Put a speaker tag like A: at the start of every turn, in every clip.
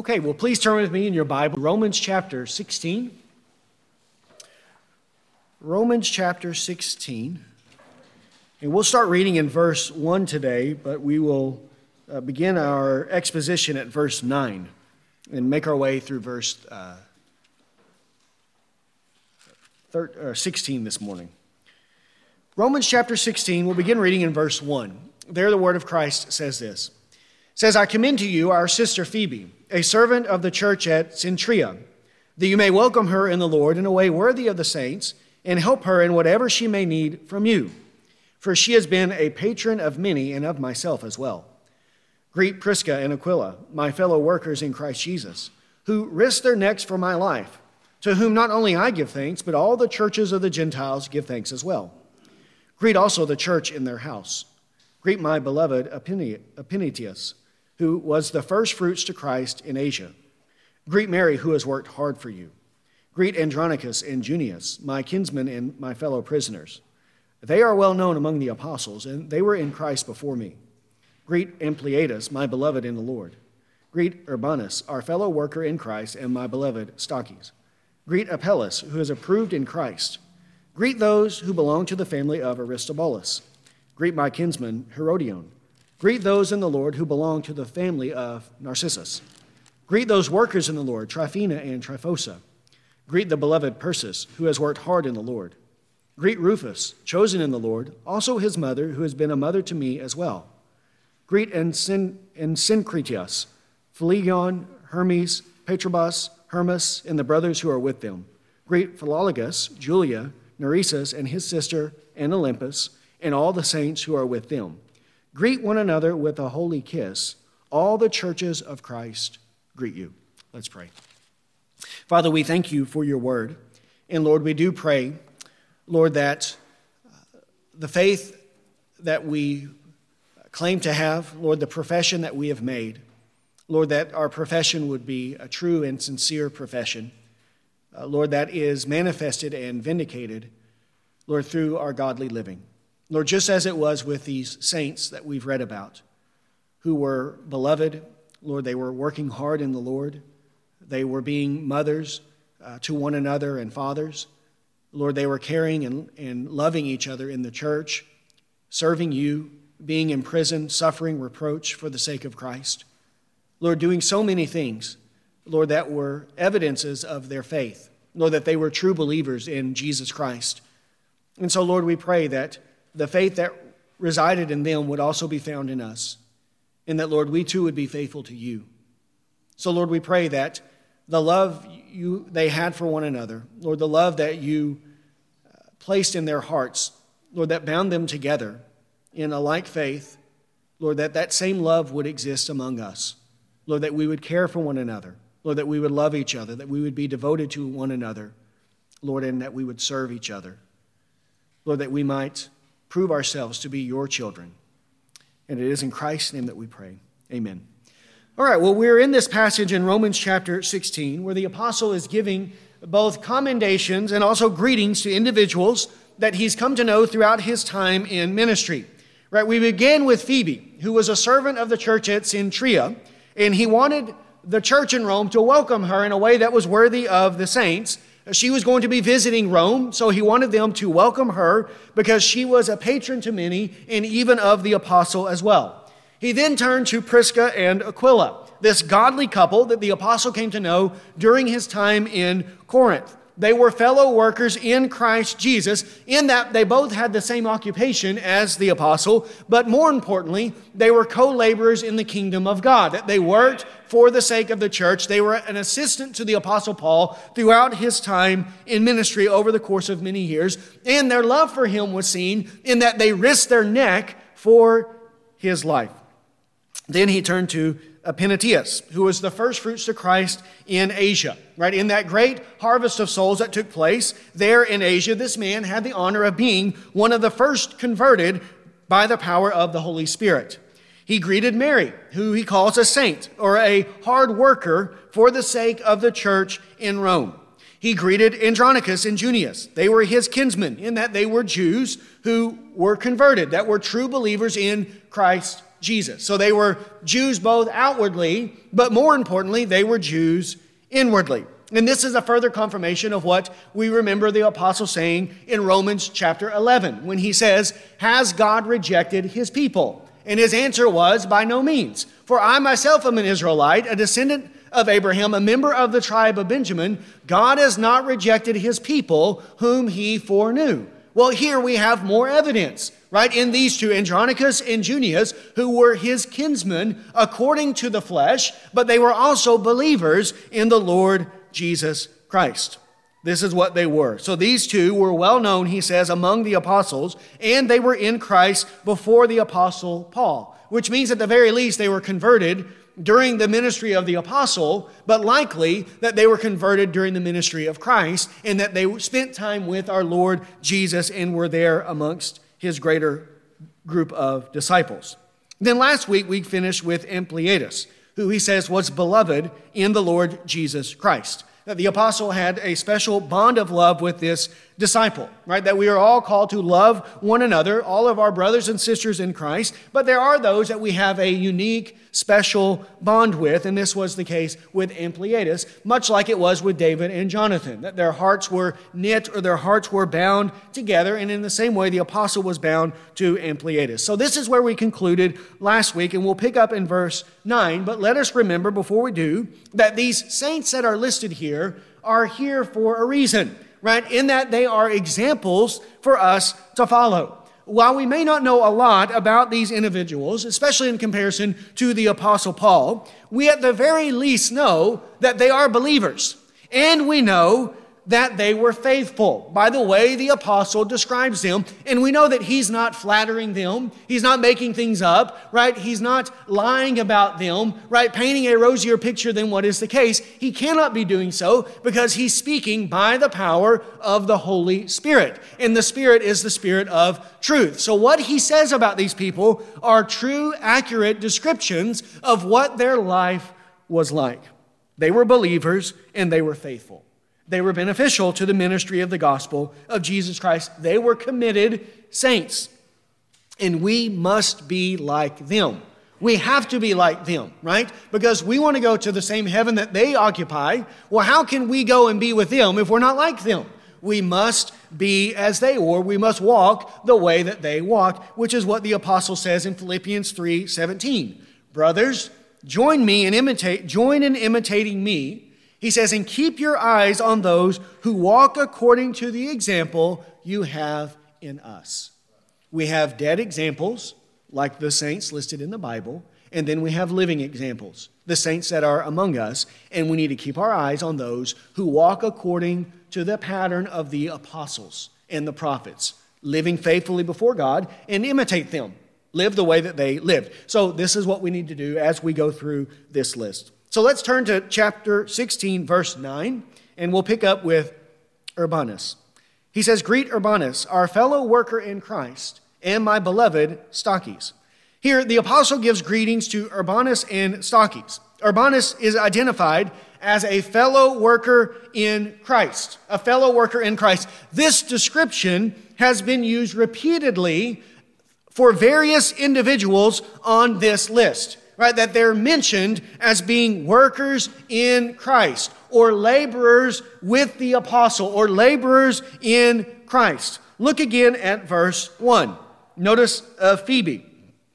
A: Okay, well, please turn with me in your Bible, Romans chapter 16. Romans chapter 16. And we'll start reading in verse 1 today, but we will begin our exposition at verse 9 and make our way through verse 16 this morning. Romans chapter 16, we'll begin reading in verse 1. There the word of Christ says this. It says, I commend to you our sister Phoebe, a servant of the church at Cenchrea, that you may welcome her in the Lord in a way worthy of the saints, and help her in whatever she may need from you. For she has been a patron of many and of myself as well. Greet Prisca and Aquila, my fellow workers in Christ Jesus, who risked their necks for my life, to whom not only I give thanks, but all the churches of the Gentiles give thanks as well. Greet also the church in their house. Greet my beloved Epaphras, who was the first fruits to Christ in Asia. Greet Mary, who has worked hard for you. Greet Andronicus and Junius, my kinsmen and my fellow prisoners. They are well known among the apostles, and they were in Christ before me. Greet Ampliatus, my beloved in the Lord. Greet Urbanus, our fellow worker in Christ, and my beloved Stachys. Greet Apelles, who is approved in Christ. Greet those who belong to the family of Aristobulus. Greet my kinsman Herodion. Greet those in the Lord who belong to the family of Narcissus. Greet those workers in the Lord, Tryphena and Tryphosa. Greet the beloved Persis, who has worked hard in the Lord. Greet Rufus, chosen in the Lord, also his mother, who has been a mother to me as well. Greet Syncritius, Phlegon, Hermes, Patrobas, Hermas, and the brothers who are with them. Greet Philologus, Julia, Nereus, and his sister, and Olympus, and all the saints who are with them. Greet one another with a holy kiss. All the churches of Christ greet you. Let's pray. Father, we thank you for your word. And Lord, we do pray, Lord, that the faith that we claim to have, Lord, the profession that we have made, Lord, that our profession would be a true and sincere profession. Lord, that is manifested and vindicated, Lord, through our godly living. Lord, just as it was with these saints that we've read about, who were beloved, Lord, they were working hard in the Lord. They were being mothers to one another and fathers. Lord, they were caring and loving each other in the church, serving you, being in prison, suffering reproach for the sake of Christ. Lord, doing so many things, Lord, that were evidences of their faith. Lord, that they were true believers in Jesus Christ. And so, Lord, we pray that the faith that resided in them would also be found in us, and that, Lord, we too would be faithful to you. So, Lord, we pray that the love they had for one another, Lord, the love that you placed in their hearts, Lord, that bound them together in a like faith, Lord, that same love would exist among us. Lord, that we would care for one another. Lord, that we would love each other, that we would be devoted to one another, Lord, and that we would serve each other. Lord, that we might prove ourselves to be your children. And it is in Christ's name that we pray. Amen. All right, well, we're in this passage in Romans chapter 16 where the apostle is giving both commendations and also greetings to individuals that he's come to know throughout his time in ministry. Right, we begin with Phoebe, who was a servant of the church at Cenchrea, and he wanted the church in Rome to welcome her in a way that was worthy of the saints. She was going to be visiting Rome, so he wanted them to welcome her because she was a patron to many and even of the apostle as well. He then turned to Prisca and Aquila, this godly couple that the apostle came to know during his time in Corinth. They were fellow workers in Christ Jesus in that they both had the same occupation as the apostle, but more importantly, they were co-laborers in the kingdom of God. That they worked for the sake of the church. They were an assistant to the apostle Paul throughout his time in ministry over the course of many years, and their love for him was seen in that they risked their neck for his life. Then he turned to Epaphras, who was the first fruits to Christ in Asia, right? In that great harvest of souls that took place there in Asia, this man had the honor of being one of the first converted by the power of the Holy Spirit. He greeted Mary, who he calls a saint or a hard worker for the sake of the church in Rome. He greeted Andronicus and Junius. They were his kinsmen in that they were Jews who were converted, that were true believers in Christ Jesus. So they were Jews both outwardly, but more importantly, they were Jews inwardly. And this is a further confirmation of what we remember the apostle saying in Romans chapter 11, when he says, "Has God rejected his people?" And his answer was, "By no means. For I myself am an Israelite, a descendant of Abraham, a member of the tribe of Benjamin. God has not rejected his people whom he foreknew." Well, here we have more evidence, right? In these two, Andronicus and Junius, who were his kinsmen according to the flesh, but they were also believers in the Lord Jesus Christ. This is what they were. So these two were well known, he says, among the apostles, and they were in Christ before the apostle Paul, which means at the very least they were converted during the ministry of the apostle, but likely that they were converted during the ministry of Christ and that they spent time with our Lord Jesus and were there amongst his greater group of disciples. Then last week we finished with Ampliatus, who he says was beloved in the Lord Jesus Christ. That the apostle had a special bond of love with this disciple, right? That we are all called to love one another, all of our brothers and sisters in Christ, but there are those that we have a unique, special bond with, and this was the case with Ampliatus, much like it was with David and Jonathan, that their hearts were knit or their hearts were bound together, and in the same way the apostle was bound to Ampliatus. So this is where we concluded last week, and we'll pick up in verse 9, but let us remember before we do that these saints that are listed here are here for a reason, right? In that they are examples for us to follow. While we may not know a lot about these individuals, especially in comparison to the Apostle Paul, we at the very least know that they are believers. And we know that they were faithful by the way the apostle describes them. And we know that he's not flattering them. He's not making things up, right? He's not lying about them, right? Painting a rosier picture than what is the case. He cannot be doing so because he's speaking by the power of the Holy Spirit. And the Spirit is the Spirit of truth. So what he says about these people are true, accurate descriptions of what their life was like. They were believers and they were faithful. They were beneficial to the ministry of the gospel of Jesus Christ. They were committed saints. And we must be like them. We have to be like them, right? Because we want to go to the same heaven that they occupy. Well, how can we go and be with them if we're not like them? We must be as they were. We must walk the way that they walked, which is what the apostle says in Philippians 3:17. Brothers, join in imitating me. He says, and keep your eyes on those who walk according to the example you have in us. We have dead examples, like the saints listed in the Bible, and then we have living examples, the saints that are among us, and we need to keep our eyes on those who walk according to the pattern of the apostles and the prophets, living faithfully before God, and imitate them, live the way that they lived. So this is what we need to do as we go through this list. So let's turn to chapter 16, verse 9, and we'll pick up with Urbanus. He says, greet Urbanus, our fellow worker in Christ, and my beloved Stachys. Here, the apostle gives greetings to Urbanus and Stachys. Urbanus is identified as a fellow worker in Christ, a fellow worker in Christ. This description has been used repeatedly for various individuals on this list. Right, that they're mentioned as being workers in Christ or laborers with the apostle or laborers in Christ. Look again at verse 1. Notice Phoebe.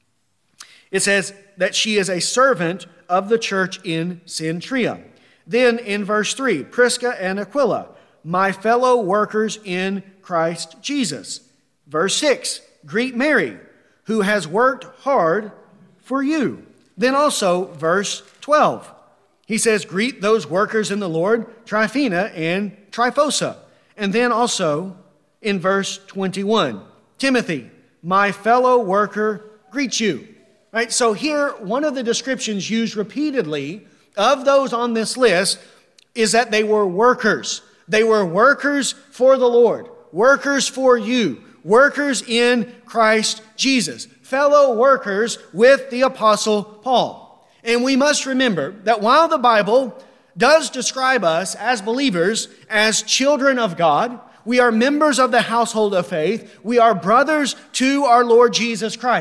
A: It says that she is a servant of the church in Cenchrea. Then in verse 3, Prisca and Aquila, my fellow workers in Christ Jesus. Verse 6, greet Mary, who has worked hard for you. Then also, verse 12, he says, greet those workers in the Lord, Tryphena and Tryphosa. And then also, in verse 21, Timothy, my fellow worker, greets you. Right? So here, one of the descriptions used repeatedly of those on this list is that they were workers. They were workers for the Lord, workers for you, workers in Christ Jesus, fellow workers with the Apostle Paul. And we must remember that while the Bible does describe us as believers, as children of God, we are members of the household of faith, we are brothers to our Lord Jesus Christ.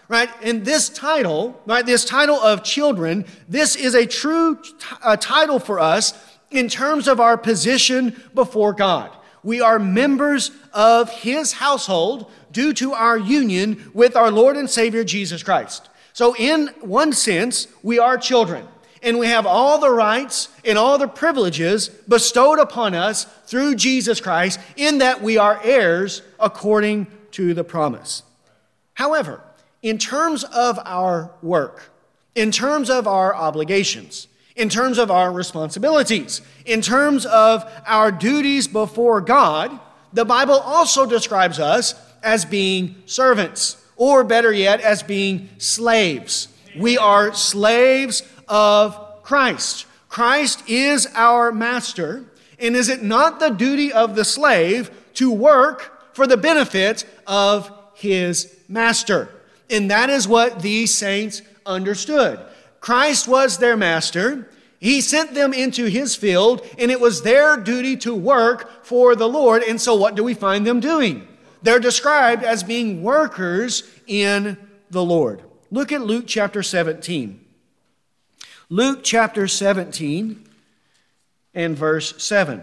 A: right? And this title, right, this title of children, this is a true title for us in terms of our position before God. We are members of His household due to our union with our Lord and Savior Jesus Christ. So in one sense, we are children, and we have all the rights and all the privileges bestowed upon us through Jesus Christ, in that we are heirs according to the promise. However, in terms of our work, in terms of our obligations, in terms of our responsibilities, in terms of our duties before God, the Bible also describes us as being servants, or better yet, as being slaves. We are slaves of Christ. Christ is our master, and is it not the duty of the slave to work for the benefit of his master? And that is what these saints understood. Christ was their master. He sent them into His field, and it was their duty to work for the Lord. And so what do we find them doing? They're described as being workers in the Lord. Look at Luke chapter 17. Luke chapter 17 and verse 7.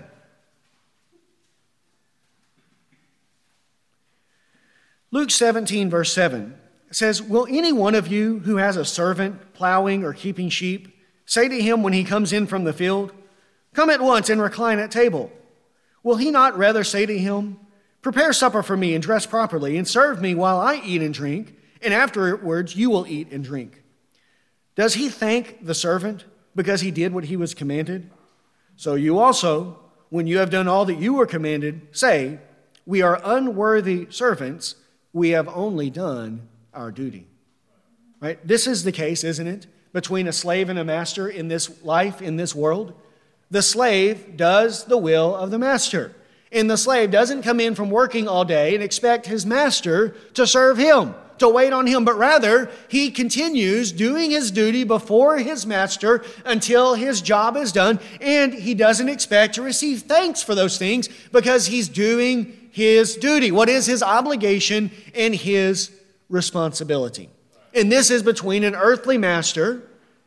A: Luke 17 verse 7 says, "Will any one of you who has a servant plowing or keeping sheep say to him when he comes in from the field, 'Come at once and recline at table'? Will he not rather say to him, 'Prepare supper for me and dress properly and serve me while I eat and drink, and afterwards you will eat and drink'? Does he thank the servant because he did what he was commanded? So you also, when you have done all that you were commanded, say, 'We are unworthy servants. We have only done our duty.'" Right? This is the case, isn't it, between a slave and a master in this life, in this world? The slave does the will of the master. And the slave doesn't come in from working all day and expect his master to serve him, to wait on him, but rather he continues doing his duty before his master until his job is done, and he doesn't expect to receive thanks for those things because he's doing his duty. What is his obligation and his responsibility? And this is between an earthly master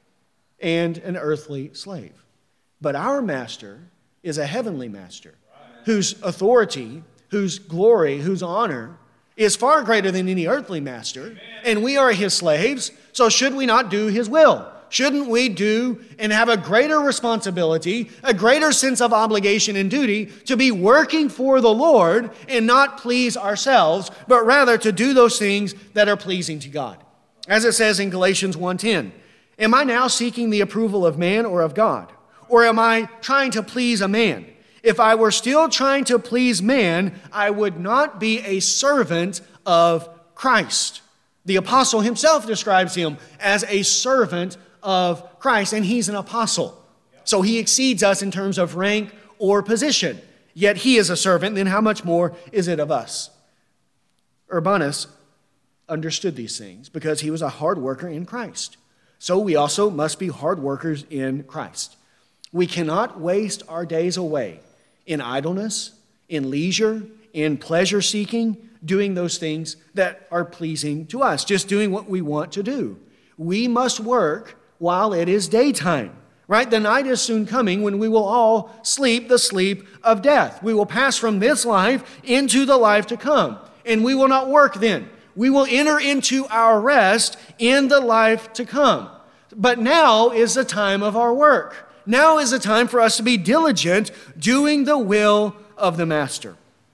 A: and an earthly slave. But our master is a heavenly master whose authority, whose glory, whose honor is far greater than any earthly master. And we are his slaves, so should we not do his will? Shouldn't we do and have a greater responsibility, a greater sense of obligation and duty to be working for the Lord and not please ourselves, but rather to do those things that are pleasing to God? As it says in Galatians 1:10, "Am I now seeking the approval of man or of God? Or am I trying to please a man? If I were still trying to please man, I would not be a servant of Christ." The apostle himself describes him as a servant of Christ, and he's an apostle. So he exceeds us in terms of rank or position. Yet he is a servant, then how much more is it of us? Urbanus understood these things because he was a hard worker in Christ. So we also must be hard workers in Christ. We cannot waste our days away in idleness, in leisure, in pleasure seeking, doing those things that are pleasing to us, just doing what we want to do. We must work while it is daytime, right? The night is soon coming when we will all sleep the sleep of death. We will pass from this life into the life to come, and we will not work then. We will enter into our rest in the life to come. But now is the time of our work. Now is the time for us to be diligent, doing the will of the Master.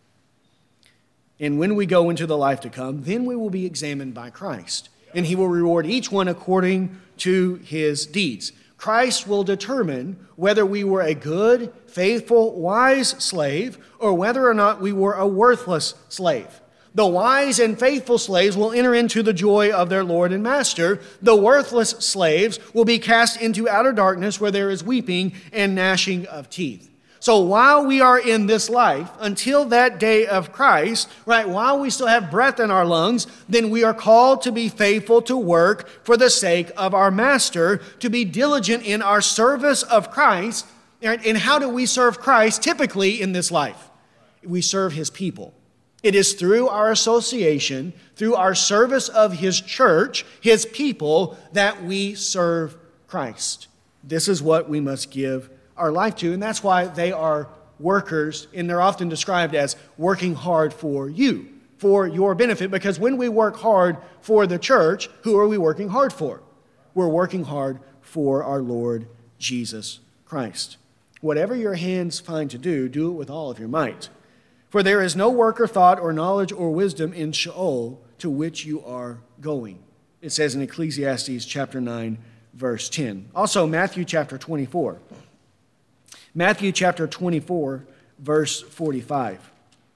A: And when we go into the life to come, then we will be examined by Christ, and he will reward each one according to his deeds. Christ will determine whether we were a good, faithful, wise slave, or whether or not we were a worthless slave. The wise and faithful slaves will enter into the joy of their Lord and Master. The worthless slaves will be cast into outer darkness where there is weeping and gnashing of teeth. So while we are in this life, until that day of Christ, right, while we still have breath in our lungs, then we are called to be faithful to work for the sake of our Master, to be diligent in our service of Christ. And how do we serve Christ typically in this life? We serve his people. It is through our association, through our service of his church, his people, that we serve Christ. This is what we must give our life to, and that's why they are workers, and they're often described as working hard for you, for your benefit, because when we work hard for the church, who are we working hard for? We're working hard for our Lord Jesus Christ. Whatever your hands find to do, do it with all of your might. For there is no work or thought or knowledge or wisdom in Sheol to which you are going. It says in Ecclesiastes chapter 9, verse 10. Also, Matthew chapter 24. Matthew chapter 24, verse 45.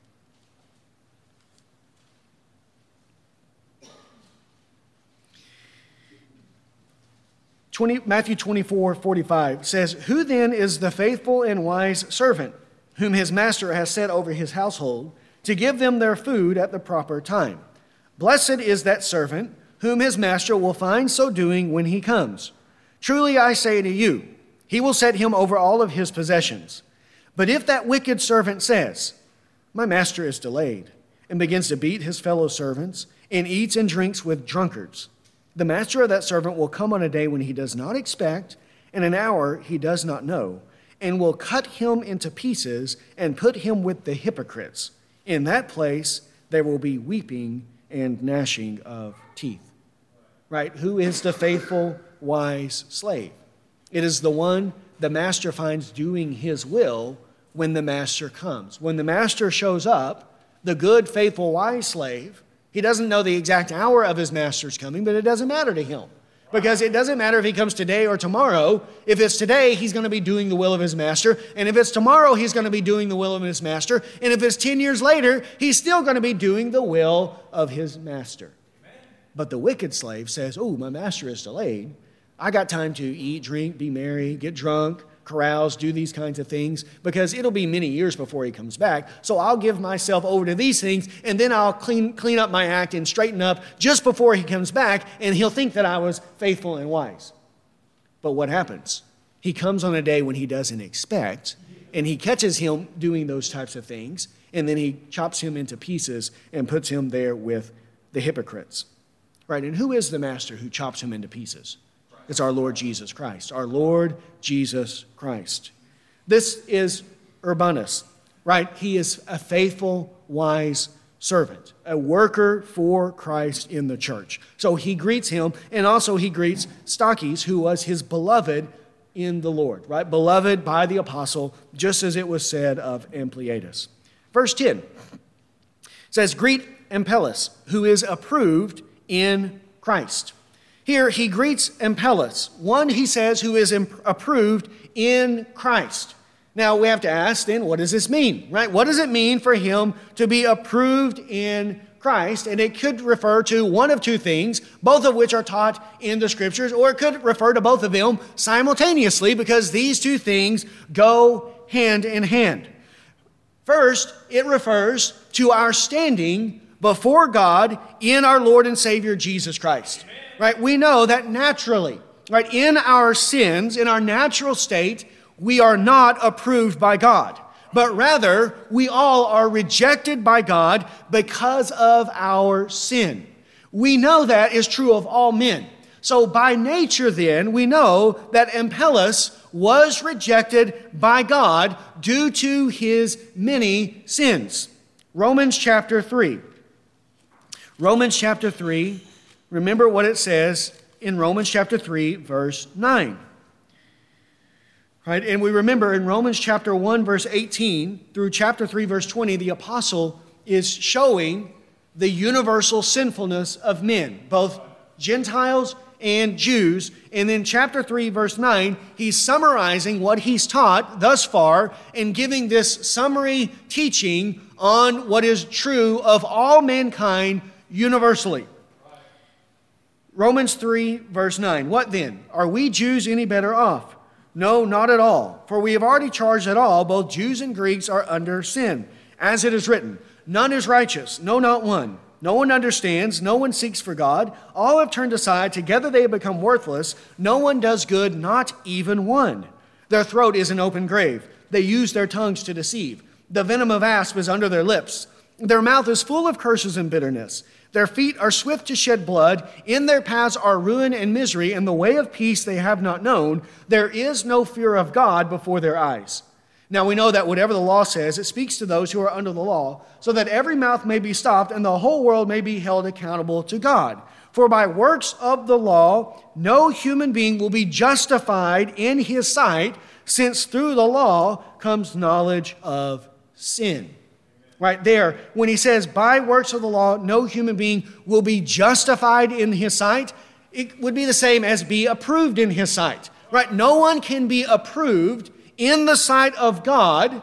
A: Matthew 24, 45 says, "Who then is the faithful and wise servant, whom his master has set over his household, to give them their food at the proper time? Blessed is that servant, whom his master will find so doing when he comes. Truly I say to you, he will set him over all of his possessions. But if that wicked servant says, 'My master is delayed,' and begins to beat his fellow servants, and eats and drinks with drunkards, the master of that servant will come on a day when he does not expect, and an hour he does not know, and will cut him into pieces and put him with the hypocrites. In that place there will be weeping and gnashing of teeth." Right? Who is the faithful, wise slave? It is the one the master finds doing his will when the master comes. When the master shows up, the good, faithful, wise slave, he doesn't know the exact hour of his master's coming, but it doesn't matter to him. Because it doesn't matter if he comes today or tomorrow. If it's today, he's going to be doing the will of his master. And if it's tomorrow, he's going to be doing the will of his master. And if it's 10 years later, he's still going to be doing the will of his master. But the wicked slave says, "Oh, my master is delayed. I got time to eat, drink, be merry, get drunk, carouse, do these kinds of things, because it'll be many years before he comes back. So I'll give myself over to these things, and then I'll clean up my act and straighten up just before he comes back, and he'll think that I was faithful and wise." But what happens? He comes on a day when he doesn't expect, and he catches him doing those types of things, and then he chops him into pieces and puts him there with the hypocrites. Right? And who is the master who chops him into pieces? It's our Lord Jesus Christ. Our Lord Jesus Christ. This is Urbanus, right? He is a faithful, wise servant, a worker for Christ in the church. So he greets him, and also he greets Stachys, who was his beloved in the Lord, right? Beloved by the apostle, just as it was said of Ampliatus. Verse 10 says, "Greet Amplias, who is approved in Christ." Here he greets Amplias, one, he says, who is approved in Christ. Now we have to ask then, what does this mean, right? What does it mean for him to be approved in Christ? And it could refer to one of two things, both of which are taught in the scriptures, or it could refer to both of them simultaneously, because these two things go hand in hand. First, it refers to our standing before God in our Lord and Savior Jesus Christ. Right? We know that naturally, right, in our sins, in our natural state, we are not approved by God, but rather we all are rejected by God because of our sin. We know that is true of all men. So by nature then, we know that Amplias was rejected by God due to his many sins. Romans chapter 3. Romans chapter 3. Remember what it says in Romans chapter 3, verse 9. Right? And we remember in Romans chapter 1, verse 18 through chapter 3, verse 20, the apostle is showing the universal sinfulness of men, both Gentiles and Jews. And then chapter 3, verse 9, he's summarizing what he's taught thus far and giving this summary teaching on what is true of all mankind universally. Romans 3, verse 9. "What then? Are we Jews any better off? No, not at all. For we have already charged that all, both Jews and Greeks, are under sin. As it is written, none is righteous, no, not one. No one understands, no one seeks for God. All have turned aside, together they have become worthless. No one does good, not even one. Their throat is an open grave. They use their tongues to deceive. The venom of asp is under their lips. Their mouth is full of curses and bitterness. Their feet are swift to shed blood. In their paths are ruin and misery, and the way of peace they have not known. There is no fear of God before their eyes. Now we know that whatever the law says, it speaks to those who are under the law, so that every mouth may be stopped and the whole world may be held accountable to God. For by works of the law, no human being will be justified in his sight, since through the law comes knowledge of sin. Right there, when he says, by works of the law, no human being will be justified in his sight, it would be the same as be approved in his sight. Right? No one can be approved in the sight of God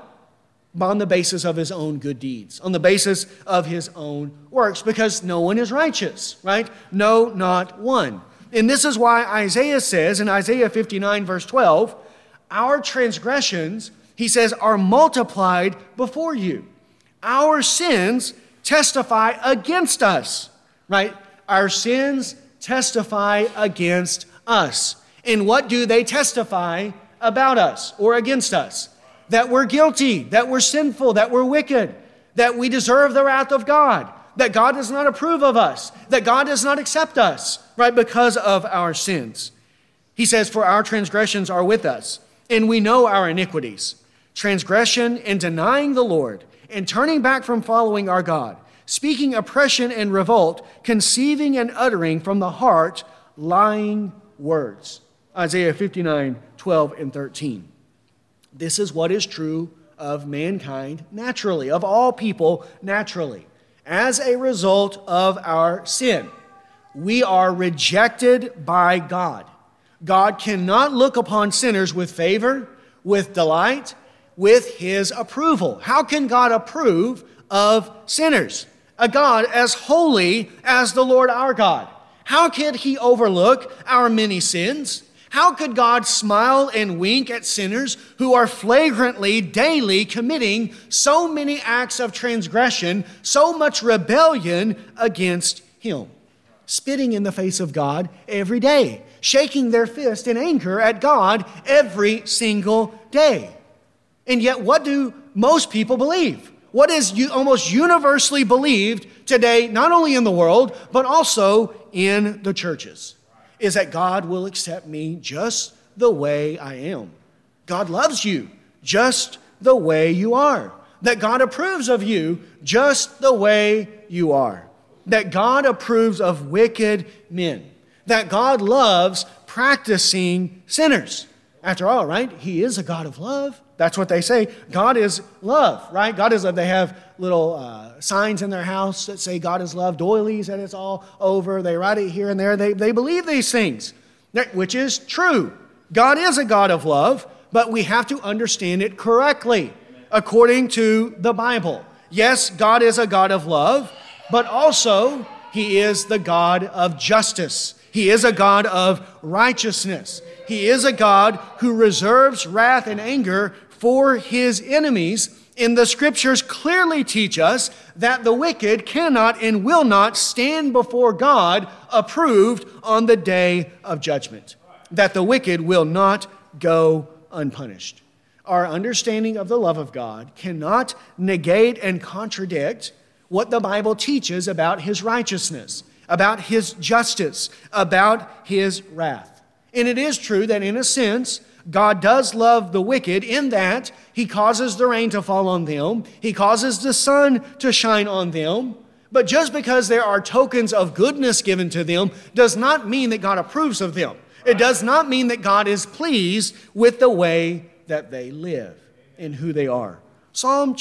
A: on the basis of his own good deeds, on the basis of his own works, because no one is righteous, right? No, not one. And this is why Isaiah says in Isaiah 59, verse 12, our transgressions, he says, are multiplied before you. Our sins testify against us, right? Our sins testify against us. And what do they testify about us or against us? That we're guilty, that we're sinful, that we're wicked, that we deserve the wrath of God, that God does not approve of us, that God does not accept us, right, because of our sins. He says, for our transgressions are with us, and we know our iniquities. Transgression and denying the Lord, and turning back from following our God, speaking oppression and revolt, conceiving and uttering from the heart lying words. Isaiah 59, 12 and 13. This is what is true of mankind naturally, of all people naturally. As a result of our sin, we are rejected by God. God cannot look upon sinners with favor, with delight, with his approval. How can God approve of sinners? A God as holy as the Lord our God. How could he overlook our many sins? How could God smile and wink at sinners who are flagrantly, daily committing so many acts of transgression, so much rebellion against him? Spitting in the face of God every day, shaking their fist in anger at God every single day. And yet, what do most people believe? What is almost universally believed today, not only in the world, but also in the churches, is that God will accept me just the way I am. God loves you just the way you are. That God approves of you just the way you are. That God approves of wicked men. That God loves practicing sinners. After all, right? He is a God of love. That's what they say. God is love, right? God is love. They have little signs in their house that say God is love, doilies that it's all over. They write it here and there. They believe these things, which is true. God is a God of love, but we have to understand it correctly according to the Bible. Yes, God is a God of love, but also he is the God of justice. He is a God of righteousness. He is a God who reserves wrath and anger for his enemies. And the scriptures clearly teach us that the wicked cannot and will not stand before God approved on the day of judgment. That the wicked will not go unpunished. Our understanding of the love of God cannot negate and contradict what the Bible teaches about his righteousness, about his justice, about his wrath. And it is true that in a sense, God does love the wicked in that he causes the rain to fall on them. He causes the sun to shine on them. But just because there are tokens of goodness given to them does not mean that God approves of them. It does not mean that God is pleased with the way that they live and who they are. Psalm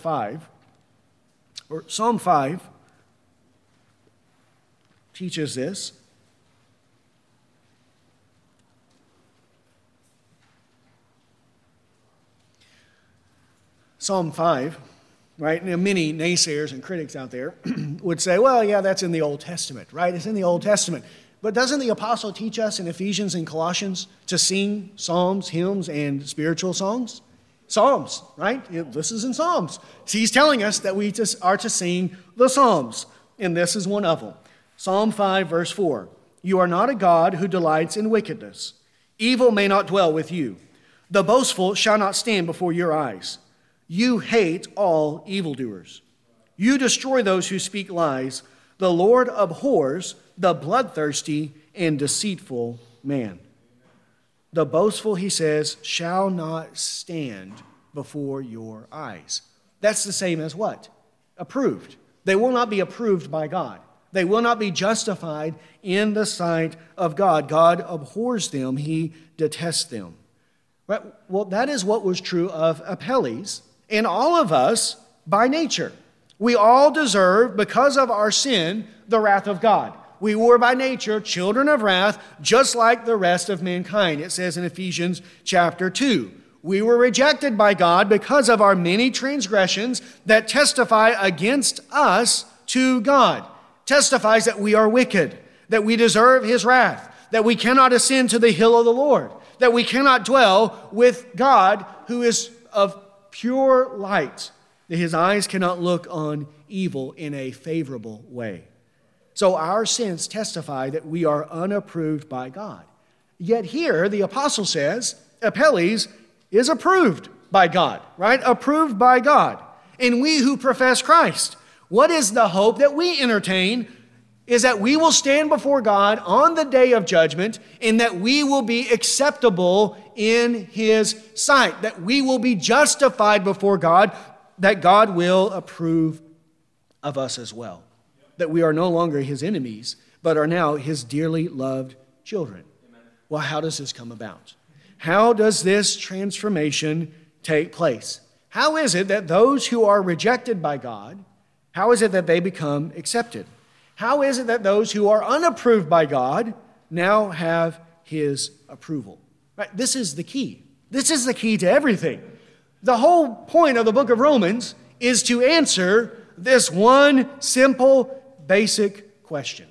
A: 5 teaches this. Psalm 5, right? And many naysayers and critics out there would say, well, yeah, that's in the Old Testament, right? It's in the Old Testament. But doesn't the apostle teach us in Ephesians and Colossians to sing psalms, hymns, and spiritual songs? Psalms, right? This is in Psalms. So he's telling us that we are to sing the Psalms, and this is one of them. Psalm 5, verse 4. You are not a God who delights in wickedness. Evil may not dwell with you. The boastful shall not stand before your eyes. You hate all evildoers. You destroy those who speak lies. The Lord abhors the bloodthirsty and deceitful man. The boastful, he says, shall not stand before your eyes. That's the same as what? Approved. They will not be approved by God. They will not be justified in the sight of God. God abhors them. He detests them. Right? Well, that is what was true of Apelles and all of us by nature. We all deserve, because of our sin, the wrath of God. We were by nature children of wrath, just like the rest of mankind. It says in Ephesians chapter 2. We were rejected by God because of our many transgressions that testify against us to God. Testifies that we are wicked, that we deserve his wrath, that we cannot ascend to the hill of the Lord, that we cannot dwell with God who is of pure light, that his eyes cannot look on evil in a favorable way. So our sins testify that we are unapproved by God. Yet here the apostle says Apelles is approved by God, right? Approved by God. And we who profess Christ, what is the hope that we entertain? Is that we will stand before God on the day of judgment and that we will be acceptable in his sight, that we will be justified before God, that God will approve of us as well, that we are no longer his enemies, but are now his dearly loved children. Amen. Well, how does this come about? How does this transformation take place? How is it that those who are rejected by God, how is it that they become accepted? How is it that those who are unapproved by God now have his approval? Right? This is the key. This is the key to everything. The whole point of the book of Romans is to answer this one simple, basic question.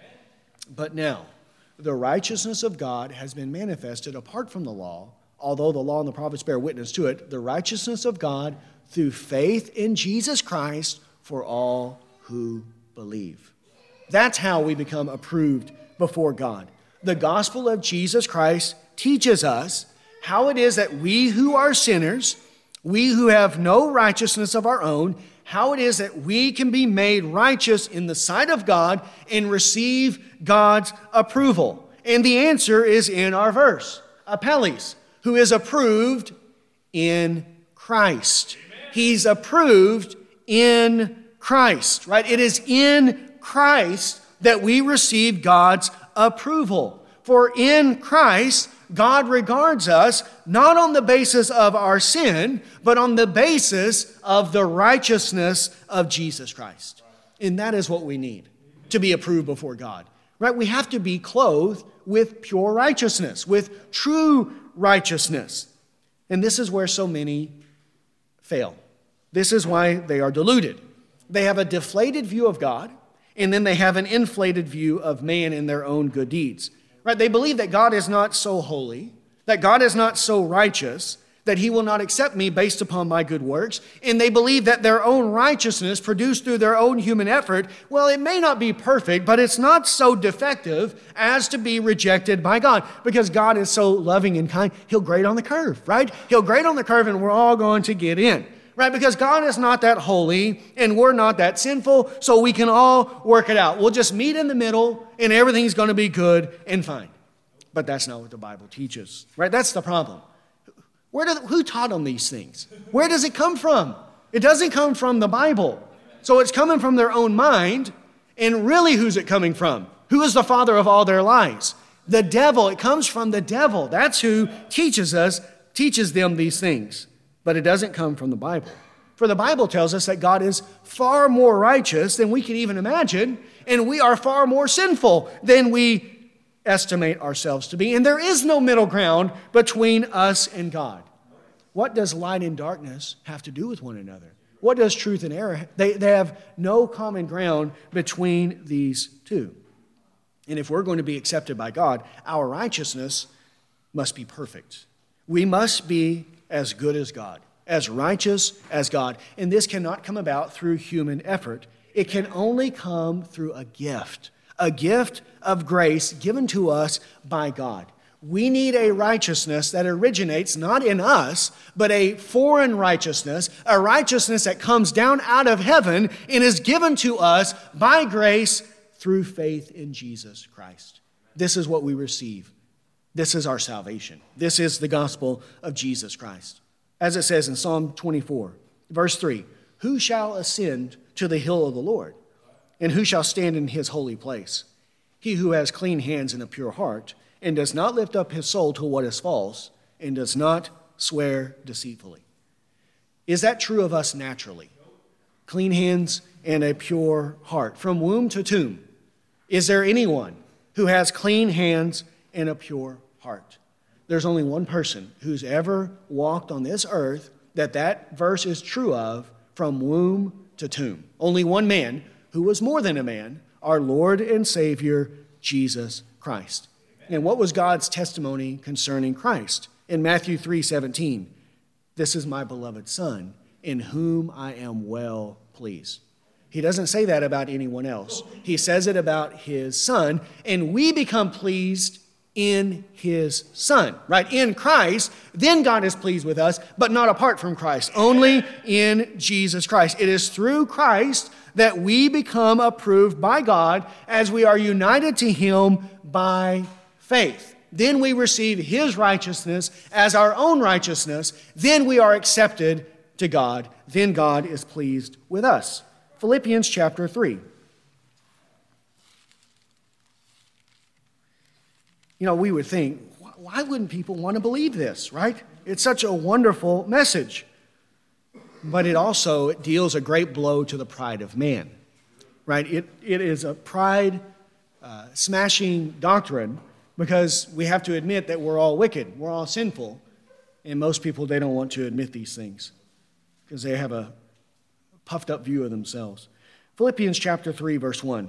A: But now, the righteousness of God has been manifested apart from the law, although the law and the prophets bear witness to it, the righteousness of God through faith in Jesus Christ for all who believe. That's how we become approved before God. The gospel of Jesus Christ teaches us how it is that we who are sinners, we who have no righteousness of our own, how it is that we can be made righteous in the sight of God and receive God's approval. And the answer is in our verse. Apelles, who is approved in Christ. He's approved in Christ, right? It is in Christ that we receive God's approval. For in Christ, God regards us not on the basis of our sin, but on the basis of the righteousness of Jesus Christ. And that is what we need to be approved before God. Right? We have to be clothed with pure righteousness, with true righteousness. And this is where so many fail. This is why they are deluded. They have a deflated view of God, and then they have an inflated view of man and their own good deeds. Right? They believe that God is not so holy, that God is not so righteous, that he will not accept me based upon my good works. And they believe that their own righteousness produced through their own human effort, well, it may not be perfect, but it's not so defective as to be rejected by God. Because God is so loving and kind, he'll grade on the curve, right? He'll grade on the curve and we're all going to get in. Right? Because God is not that holy and we're not that sinful, so we can all work it out. We'll just meet in the middle and everything's going to be good and fine. But that's not what the Bible teaches. Right? That's the problem. Who taught them these things? Where does it come from? It doesn't come from the Bible. So it's coming from their own mind. And really, who's it coming from? Who is the father of all their lies? The devil. It comes from the devil. That's who teaches them these things. But it doesn't come from the Bible. For the Bible tells us that God is far more righteous than we can even imagine, and we are far more sinful than we estimate ourselves to be. And there is no middle ground between us and God. What does light and darkness have to do with one another? What does truth and error? They have no common ground between these two. And if we're going to be accepted by God, our righteousness must be perfect. We must be as good as God, as righteous as God. And this cannot come about through human effort. It can only come through a gift of grace given to us by God. We need a righteousness that originates not in us, but a foreign righteousness, a righteousness that comes down out of heaven and is given to us by grace through faith in Jesus Christ. This is what we receive. This is our salvation. This is the gospel of Jesus Christ. As it says in Psalm 24, verse 3, who shall ascend to the hill of the Lord? And who shall stand in his holy place? He who has clean hands and a pure heart, and does not lift up his soul to what is false, and does not swear deceitfully. Is that true of us naturally? Clean hands and a pure heart. From womb to tomb, is there anyone who has clean hands and a pure heart? There's only one person who's ever walked on this earth that verse is true of, from womb to tomb. Only one man who was more than a man, our Lord and Savior, Jesus Christ. And what was God's testimony concerning Christ? In Matthew 3:17, this is my beloved Son, in whom I am well pleased. He doesn't say that about anyone else. He says it about his Son, and we become pleased in his Son, right? In Christ, then God is pleased with us, but not apart from Christ, only in Jesus Christ. It is through Christ that we become approved by God as we are united to him by faith. Then we receive his righteousness as our own righteousness. Then we are accepted to God. Then God is pleased with us. Philippians chapter 3. You know, we would think, why wouldn't people want to believe this, right? It's such a wonderful message. But it deals a great blow to the pride of man, right? It is a pride smashing doctrine, because we have to admit that we're all wicked, we're all sinful, and most people, they don't want to admit these things because they have a puffed up view of themselves. Philippians chapter 3, verse 1.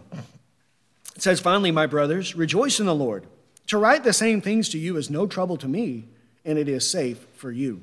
A: It says, finally, my brothers, rejoice in the Lord. To write the same things to you is no trouble to me, and it is safe for you.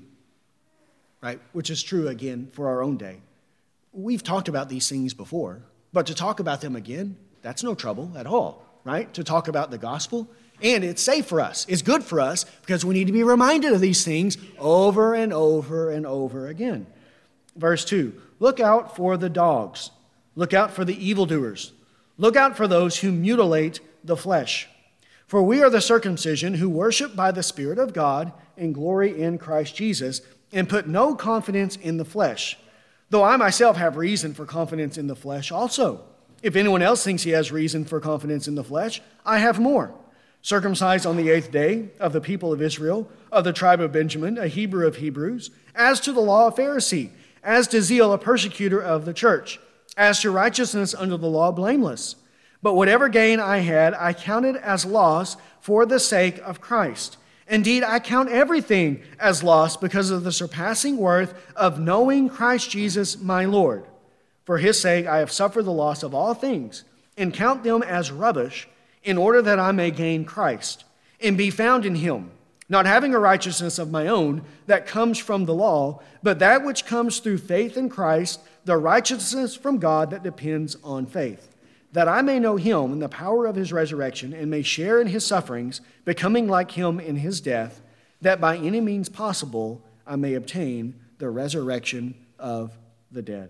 A: Right? Which is true, again, for our own day. We've talked about these things before, but to talk about them again, that's no trouble at all, right? To talk about the gospel, and it's safe for us. It's good for us because we need to be reminded of these things over and over and over again. Verse 2, look out for the dogs. Look out for the evildoers. Look out for those who mutilate the flesh. For we are the circumcision who worship by the Spirit of God and glory in Christ Jesus, and put no confidence in the flesh, though I myself have reason for confidence in the flesh also. If anyone else thinks he has reason for confidence in the flesh, I have more. Circumcised on the 8th day, of the people of Israel, of the tribe of Benjamin, a Hebrew of Hebrews, as to the law, a Pharisee, as to zeal, a persecutor of the church, as to righteousness under the law, blameless. But whatever gain I had, I counted as loss for the sake of Christ. Indeed, I count everything as loss because of the surpassing worth of knowing Christ Jesus my Lord. For his sake I have suffered the loss of all things, and count them as rubbish, in order that I may gain Christ, and be found in him, not having a righteousness of my own that comes from the law, but that which comes through faith in Christ, the righteousness from God that depends on faith, that I may know him in the power of his resurrection, and may share in his sufferings, becoming like him in his death, that by any means possible I may obtain the resurrection of the dead.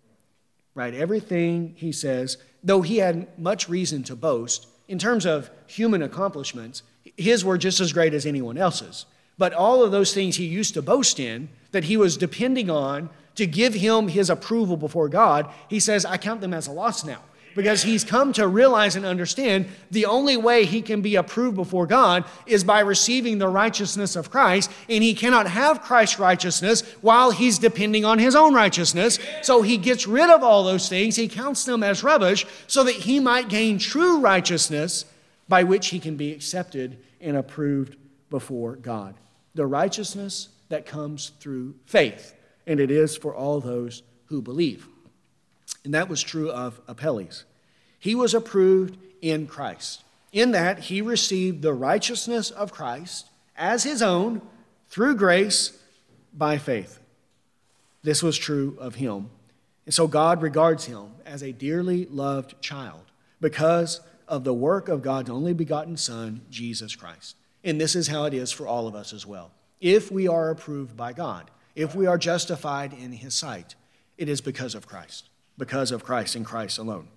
A: Right? Everything, he says, though he had much reason to boast, in terms of human accomplishments, his were just as great as anyone else's. But all of those things he used to boast in, that he was depending on to give him his approval before God, he says, I count them as a loss now. Because he's come to realize and understand the only way he can be approved before God is by receiving the righteousness of Christ, and he cannot have Christ's righteousness while he's depending on his own righteousness. So he gets rid of all those things, he counts them as rubbish, so that he might gain true righteousness by which he can be accepted and approved before God. The righteousness that comes through faith, and it is for all those who believe. And that was true of Apelles. He was approved in Christ, in that he received the righteousness of Christ as his own through grace by faith. This was true of him. And so God regards him as a dearly loved child because of the work of God's only begotten Son, Jesus Christ. And this is how it is for all of us as well. If we are approved by God, if we are justified in his sight, it is because of Christ and Christ alone.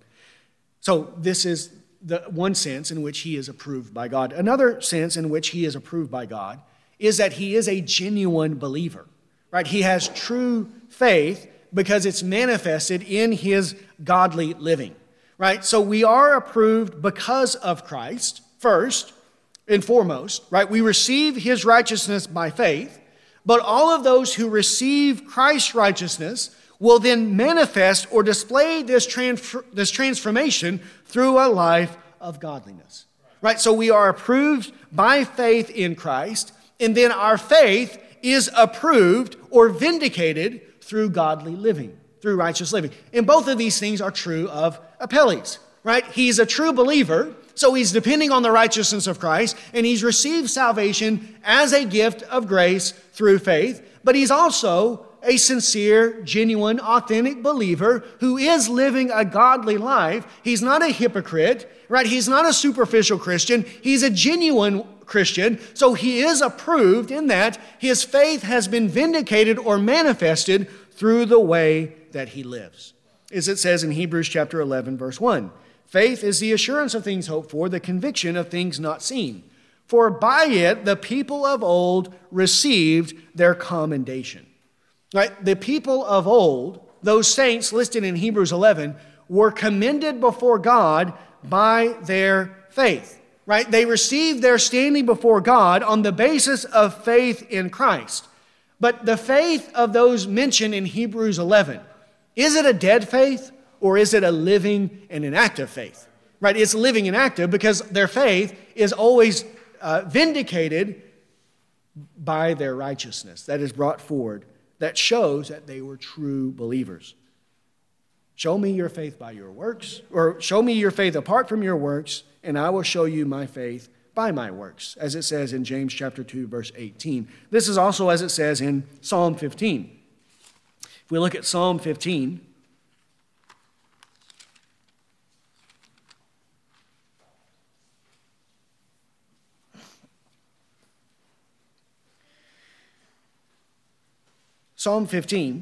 A: So this is the one sense in which he is approved by God. Another sense in which he is approved by God is that he is a genuine believer, right? He has true faith because it's manifested in his godly living, right? So we are approved because of Christ, first and foremost, right? We receive his righteousness by faith, but all of those who receive Christ's righteousness will then manifest or display this transformation through a life of godliness, right? So we are approved by faith in Christ, and then our faith is approved or vindicated through godly living, through righteous living. And both of these things are true of Apelles, right? He's a true believer, so he's depending on the righteousness of Christ, and he's received salvation as a gift of grace through faith, but he's also a sincere, genuine, authentic believer who is living a godly life. He's not a hypocrite, right? He's not a superficial Christian. He's a genuine Christian. So he is approved in that his faith has been vindicated or manifested through the way that he lives. As it says in Hebrews chapter 11, verse 1, faith is the assurance of things hoped for, the conviction of things not seen. For by it the people of old received their commendation. Right? The people of old, those saints listed in Hebrews 11, were commended before God by their faith. Right? They received their standing before God on the basis of faith in Christ. But the faith of those mentioned in Hebrews 11, is it a dead faith or is it a living and an active faith? Right? It's living and active because their faith is always vindicated by their righteousness that is brought forward, that shows that they were true believers. Show me your faith by your works, or show me your faith apart from your works, and I will show you my faith by my works, as it says in James chapter 2, verse 18. This is also as it says in Psalm 15. If we look at Psalm 15, Psalm 15,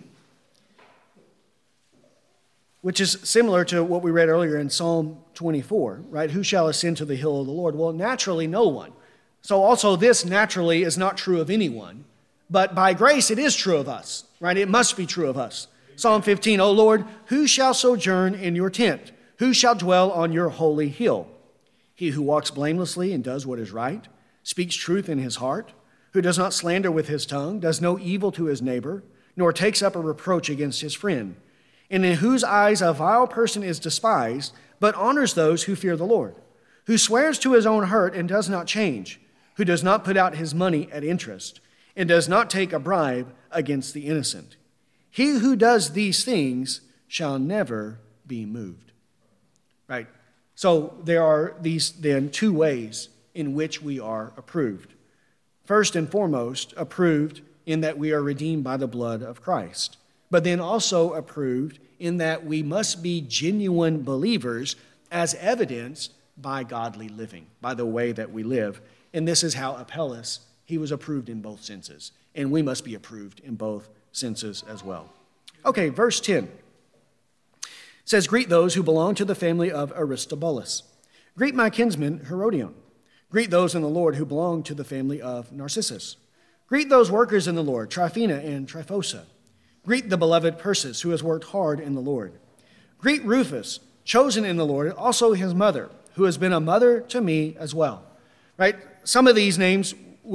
A: which is similar to what we read earlier in Psalm 24, right? Who shall ascend to the hill of the Lord? Well, naturally, no one. So also this naturally is not true of anyone, but by grace it is true of us, right? It must be true of us. Psalm 15, O Lord, who shall sojourn in your tent? Who shall dwell on your holy hill? He who walks blamelessly and does what is right, speaks truth in his heart, who does not slander with his tongue, does no evil to his neighbor, nor takes up a reproach against his friend, and in whose eyes a vile person is despised, but honors those who fear the Lord, who swears to his own hurt and does not change, who does not put out his money at interest, and does not take a bribe against the innocent. He who does these things shall never be moved. Right? So there are these then two ways in which we are approved. First and foremost, approved in that we are redeemed by the blood of Christ, but then also approved in that we must be genuine believers as evidenced by godly living, by the way that we live. And this is how Apelles, he was approved in both senses, and we must be approved in both senses as well. Okay, verse 10. It says, greet those who belong to the family of Aristobulus. Greet my kinsman Herodion. Greet those in the Lord who belong to the family of Narcissus. Greet those workers in the Lord, Tryphena and Tryphosa. Greet the beloved Persis, who has worked hard in the Lord. Greet Rufus, chosen in the Lord, also his mother, who has been a mother to me as well. Right? Some of these names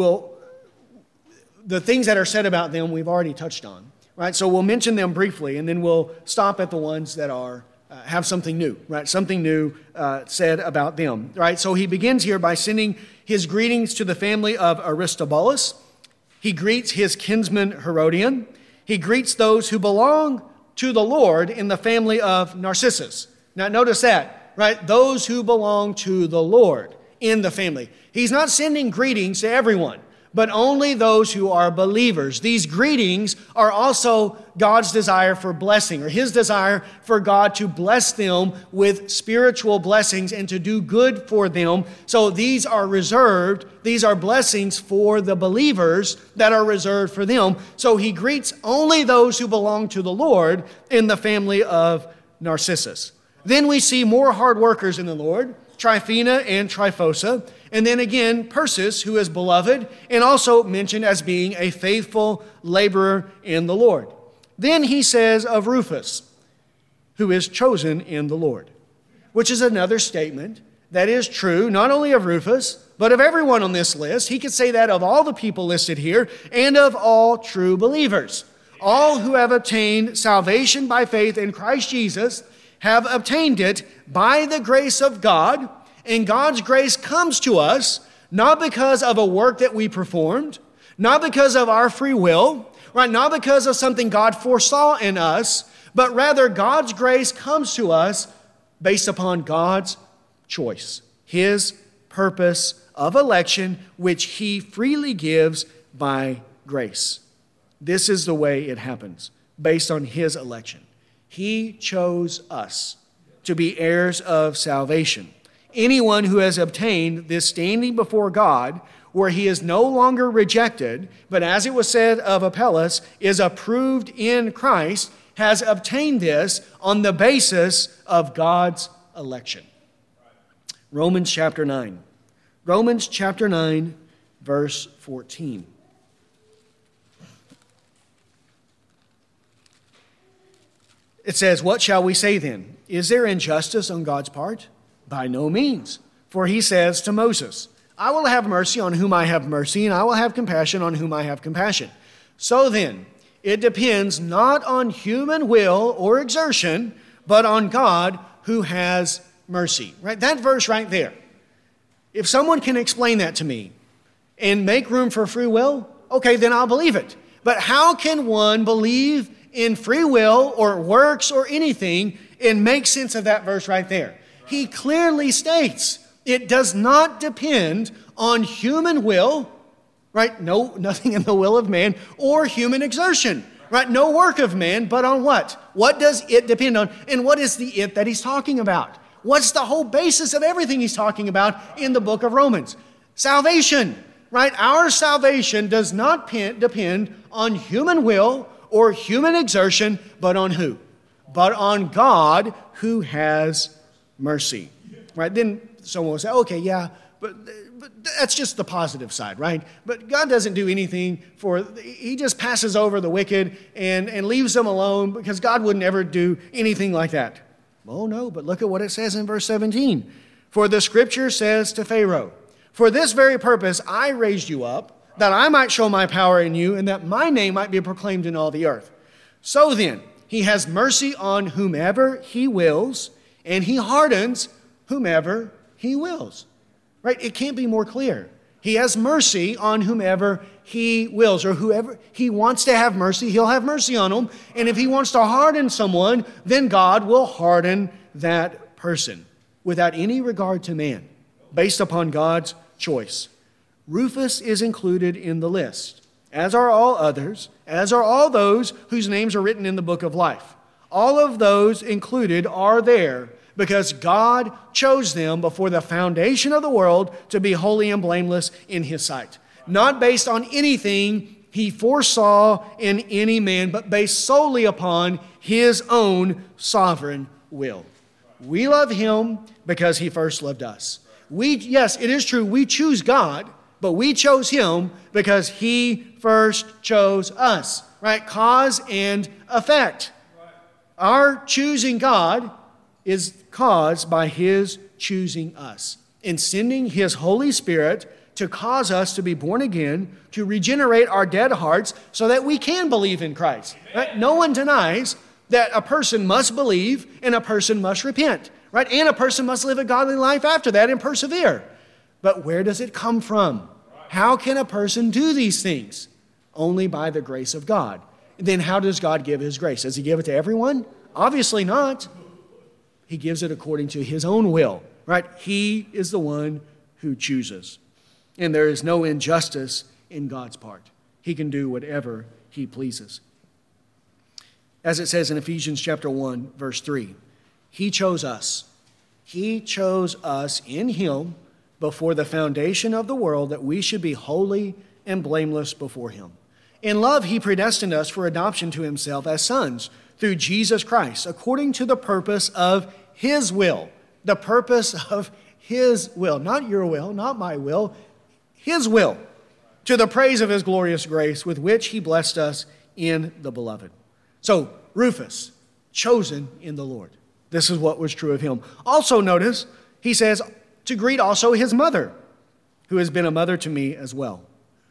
A: the things that are said about them we've already touched on. Right? So we'll mention them briefly, and then we'll stop at the ones that are have something new, right? Something new said about them, right? So he begins here by sending his greetings to the family of Aristobulus. He greets his kinsman Herodion. He greets those who belong to the Lord in the family of Narcissus. Now notice that, right? Those who belong to the Lord in the family. He's not sending greetings to everyone, but only those who are believers. These greetings are also God's desire for blessing, or His desire for God to bless them with spiritual blessings and to do good for them. So these are reserved, these are blessings for the believers that are reserved for them. So He greets only those who belong to the Lord in the family of Narcissus. Then we see more hard workers in the Lord, Tryphena and Tryphosa, and then again Persis, who is beloved and also mentioned as being a faithful laborer in the Lord. Then he says of Rufus, who is chosen in the Lord, which is another statement that is true not only of Rufus, but of everyone on this list. He could say that of all the people listed here and of all true believers. All who have obtained salvation by faith in Christ Jesus have obtained it by the grace of God, and God's grace comes to us not because of a work that we performed, not because of our free will, right? Not because of something God foresaw in us, but rather God's grace comes to us based upon God's choice, His purpose of election, which He freely gives by grace. This is the way it happens, based on His election. He chose us to be heirs of salvation. Anyone who has obtained this standing before God, where he is no longer rejected, but as it was said of Apelles, is approved in Christ, has obtained this on the basis of God's election. Romans chapter 9. Romans chapter 9, verse 14. It says, "What shall we say then? Is there injustice on God's part? By no means. For He says to Moses, I will have mercy on whom I have mercy, and I will have compassion on whom I have compassion. So then, it depends not on human will or exertion, but on God who has mercy." Right? That verse right there. If someone can explain that to me and make room for free will, okay, then I'll believe it. But how can one believe in free will or works or anything and make sense of that verse right there? He clearly states it does not depend on human will, right? No, nothing in the will of man, or human exertion, right? No work of man, but on what? What does it depend on? And what is the it that he's talking about? What's the whole basis of everything he's talking about in the book of Romans? Salvation, right? Our salvation does not depend on human will or human exertion, but on who? But on God who has mercy, right? Then someone will say, okay, yeah, but that's just the positive side, right? But God doesn't do anything He just passes over the wicked and leaves them alone because God would never do anything like that. Oh no, but look at what it says in verse 17. "For the scripture says to Pharaoh, for this very purpose I raised you up, that I might show my power in you, and that my name might be proclaimed in all the earth. So then, He has mercy on whomever He wills, and He hardens whomever He wills." Right? It can't be more clear. He has mercy on whomever He wills, or whoever He wants to have mercy, He'll have mercy on them. And if He wants to harden someone, then God will harden that person without any regard to man, based upon God's choice. Rufus is included in the list, as are all others, as are all those whose names are written in the book of life. All of those included are there because God chose them before the foundation of the world to be holy and blameless in His sight. Not based on anything He foresaw in any man, but based solely upon His own sovereign will. We love Him because He first loved us. Yes, it is true, we choose God, but we chose Him because He first chose us, right? Cause and effect. Our choosing God is caused by His choosing us and sending His Holy Spirit to cause us to be born again, to regenerate our dead hearts so that we can believe in Christ. Right? No one denies that a person must believe and a person must repent, right? And a person must live a godly life after that and persevere. But where does it come from? How can a person do these things? Only by the grace of God. Then how does God give His grace? Does He give it to everyone? Obviously not. He gives it according to His own will, right? He is the one who chooses. And there is no injustice in God's part. He can do whatever he pleases. As it says in Ephesians chapter 1, verse 3, he chose us. He chose us in him before the foundation of the world, that we should be holy and blameless before him. In love, he predestined us for adoption to himself as sons through Jesus Christ, according to the purpose of his will. The purpose of his will. Not your will, not my will. His will. To the praise of his glorious grace with which he blessed us in the beloved. So, Rufus, chosen in the Lord. This is what was true of him. Also notice, he says, to greet also his mother, who has been a mother to me as well.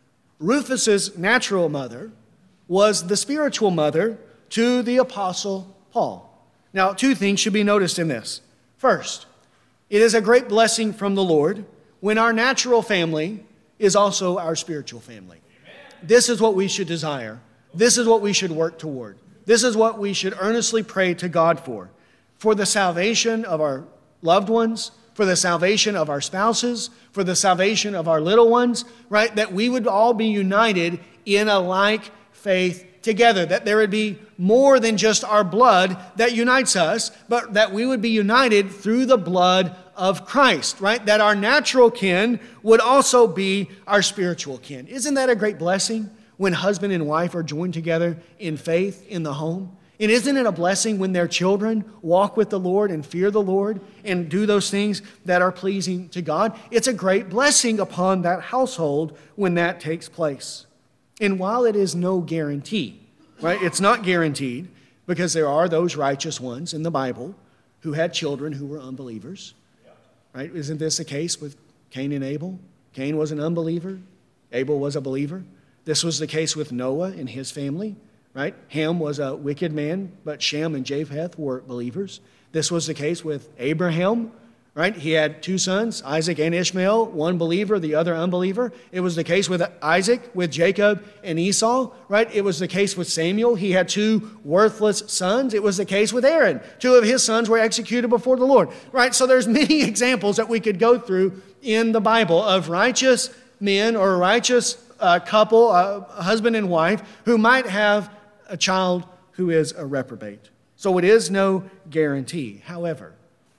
A: Rufus's natural mother was the spiritual mother to the Apostle Paul. Now, two things should be noticed in this. First, it is a great blessing from the Lord when our natural family is also our spiritual family. This is what we should desire. This is what we should work toward. This is what we should earnestly pray to God for the salvation of our loved ones, for the salvation of our spouses, for the salvation of our little ones, right? That we would all be united in a like faith together, that there would be more than just our blood that unites us, but that we would be united through the blood of Christ, right? That our natural kin would also be our spiritual kin. Isn't that a great blessing when husband and wife are joined together in faith in the home? And isn't it a blessing when their children walk with the Lord and fear the Lord and do those things that are pleasing to God? It's a great blessing upon that household when that takes place. And while it is no guarantee, right? It's not guaranteed, because there are those righteous ones in the Bible who had children who were unbelievers, right? Isn't this the case with Cain and Abel? Cain was an unbeliever. Abel was a believer. This was the case with Noah and his family, right? Ham was a wicked man, but Shem and Japheth were believers. This was the case with Abraham, right? He had two sons, Isaac and Ishmael, one believer, the other unbeliever. It was the case with Isaac, with Jacob and Esau, right? It was the case with Samuel. He had two worthless sons. It was the case with Aaron. Two of his sons were executed before the Lord, right? So there's many examples that we could go through in the Bible of righteous men or a righteous couple, a husband and wife, who might have a child who is a reprobate. So it is no guarantee. However,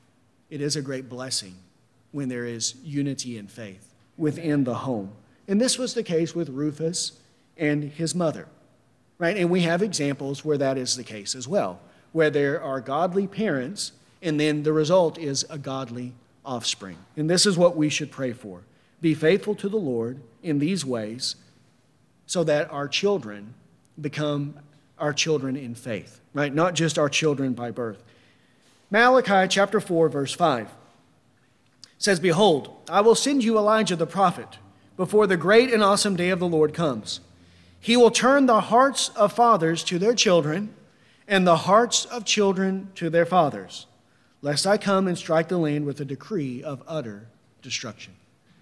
A: it is a great blessing when there is unity in faith within the home. And this was the case with Rufus and his mother, right? And we have examples where that is the case as well, where there are godly parents and then the result is a godly offspring. And this is what we should pray for. Be faithful to the Lord in these ways so that our children become our children in faith, right? Not just our children by birth. Malachi chapter 4, verse 5 says, Behold, I will send you Elijah the prophet before the great and awesome day of the Lord comes. He will turn the hearts of fathers to their children and the hearts of children to their fathers, lest I come and strike the land with a decree of utter destruction.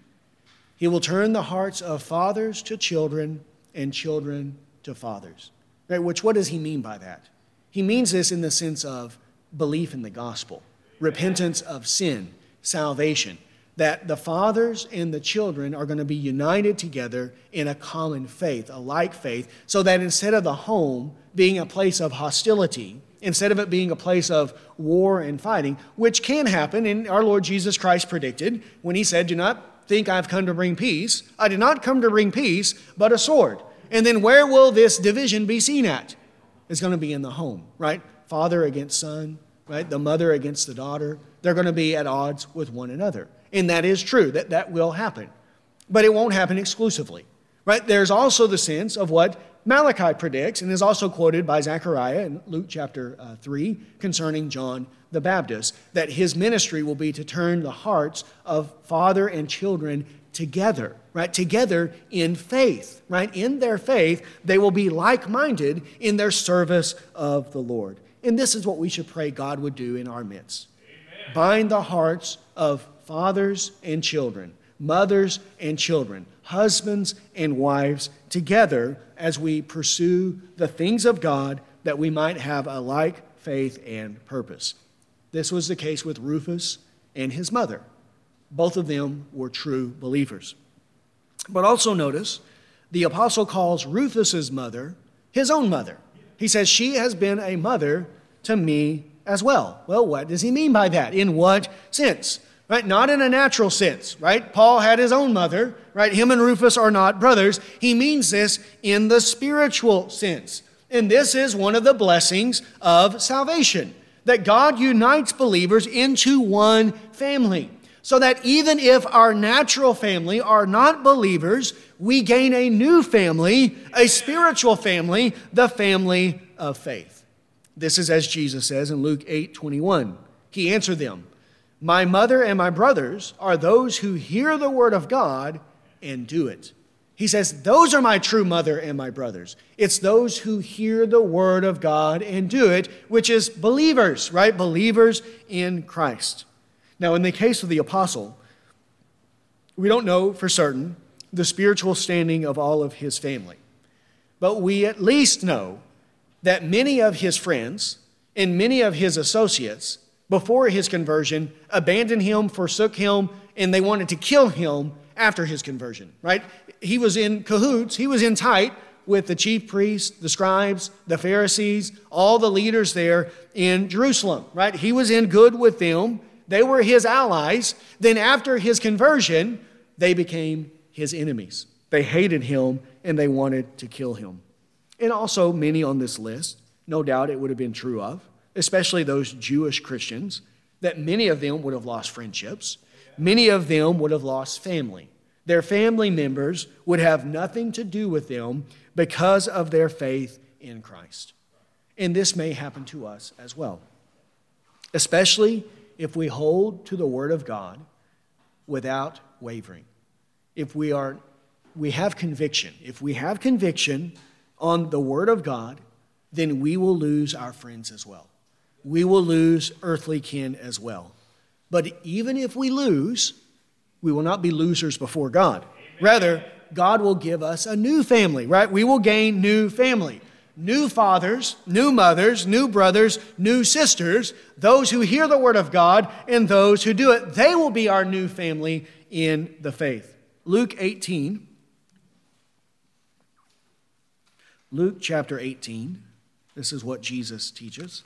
A: He will turn the hearts of fathers to children and children to fathers. Right? Which, what does he mean by that? He means this in the sense of belief in the gospel, repentance of sin, salvation, that the fathers and the children are going to be united together in a common faith, a like faith, so that instead of the home being a place of hostility, instead of it being a place of war and fighting, which can happen, and our Lord Jesus Christ predicted when he said, Do not think I've come to bring peace. I did not come to bring peace, but a sword. And then where will this division be seen at? It's going to be in the home, right? Father against son, right? The mother against the daughter. They're going to be at odds with one another. And that is true, that will happen. But it won't happen exclusively, right? There's also the sense of what Malachi predicts and is also quoted by Zechariah in Luke chapter 3 concerning John the Baptist, that his ministry will be to turn the hearts of father and children together, right? Together in faith, right? In their faith, they will be like-minded in their service of the Lord. And this is what we should pray God would do in our midst. Amen. Bind the hearts of fathers and children, mothers and children, husbands and wives together as we pursue the things of God, that we might have a like faith and purpose. This was the case with Rufus and his mother. Both of them were true believers. But also notice the apostle calls Rufus's mother his own mother. He says, she has been a mother to me as well. Well, what does he mean by that? In what sense? Right? Not in a natural sense, right? Paul had his own mother, right? Him and Rufus are not brothers. He means this in the spiritual sense. And this is one of the blessings of salvation, that God unites believers into one family, so that even if our natural family are not believers, we gain a new family, a spiritual family, the family of faith. This is as Jesus says in Luke 8:21. He answered them, my mother and my brothers are those who hear the word of God and do it. He says, those are my true mother and my brothers. It's those who hear the word of God and do it, which is believers, right? Believers in Christ. Now, in the case of the apostle, we don't know for certain the spiritual standing of all of his family. But we at least know that many of his friends and many of his associates before his conversion abandoned him, forsook him, and they wanted to kill him after his conversion, right? He was in cahoots, he was in tight with the chief priests, the scribes, the Pharisees, all the leaders there in Jerusalem, right? He was in good with them. They were his allies. Then after his conversion, they became his enemies. They hated him and they wanted to kill him. And also many on this list, no doubt it would have been true of, especially those Jewish Christians, that many of them would have lost friendships. Many of them would have lost family. Their family members would have nothing to do with them because of their faith in Christ. And this may happen to us as well, especially if we hold to the Word of God without wavering. If we have conviction. If we have conviction on the Word of God, then we will lose our friends as well. We will lose earthly kin as well. But even if we lose, we will not be losers before God. Rather, God will give us a new family, right? We will gain new family. New fathers, new mothers, new brothers, new sisters, those who hear the word of God and those who do it, they will be our new family in the faith. Luke chapter 18, this is what Jesus teaches.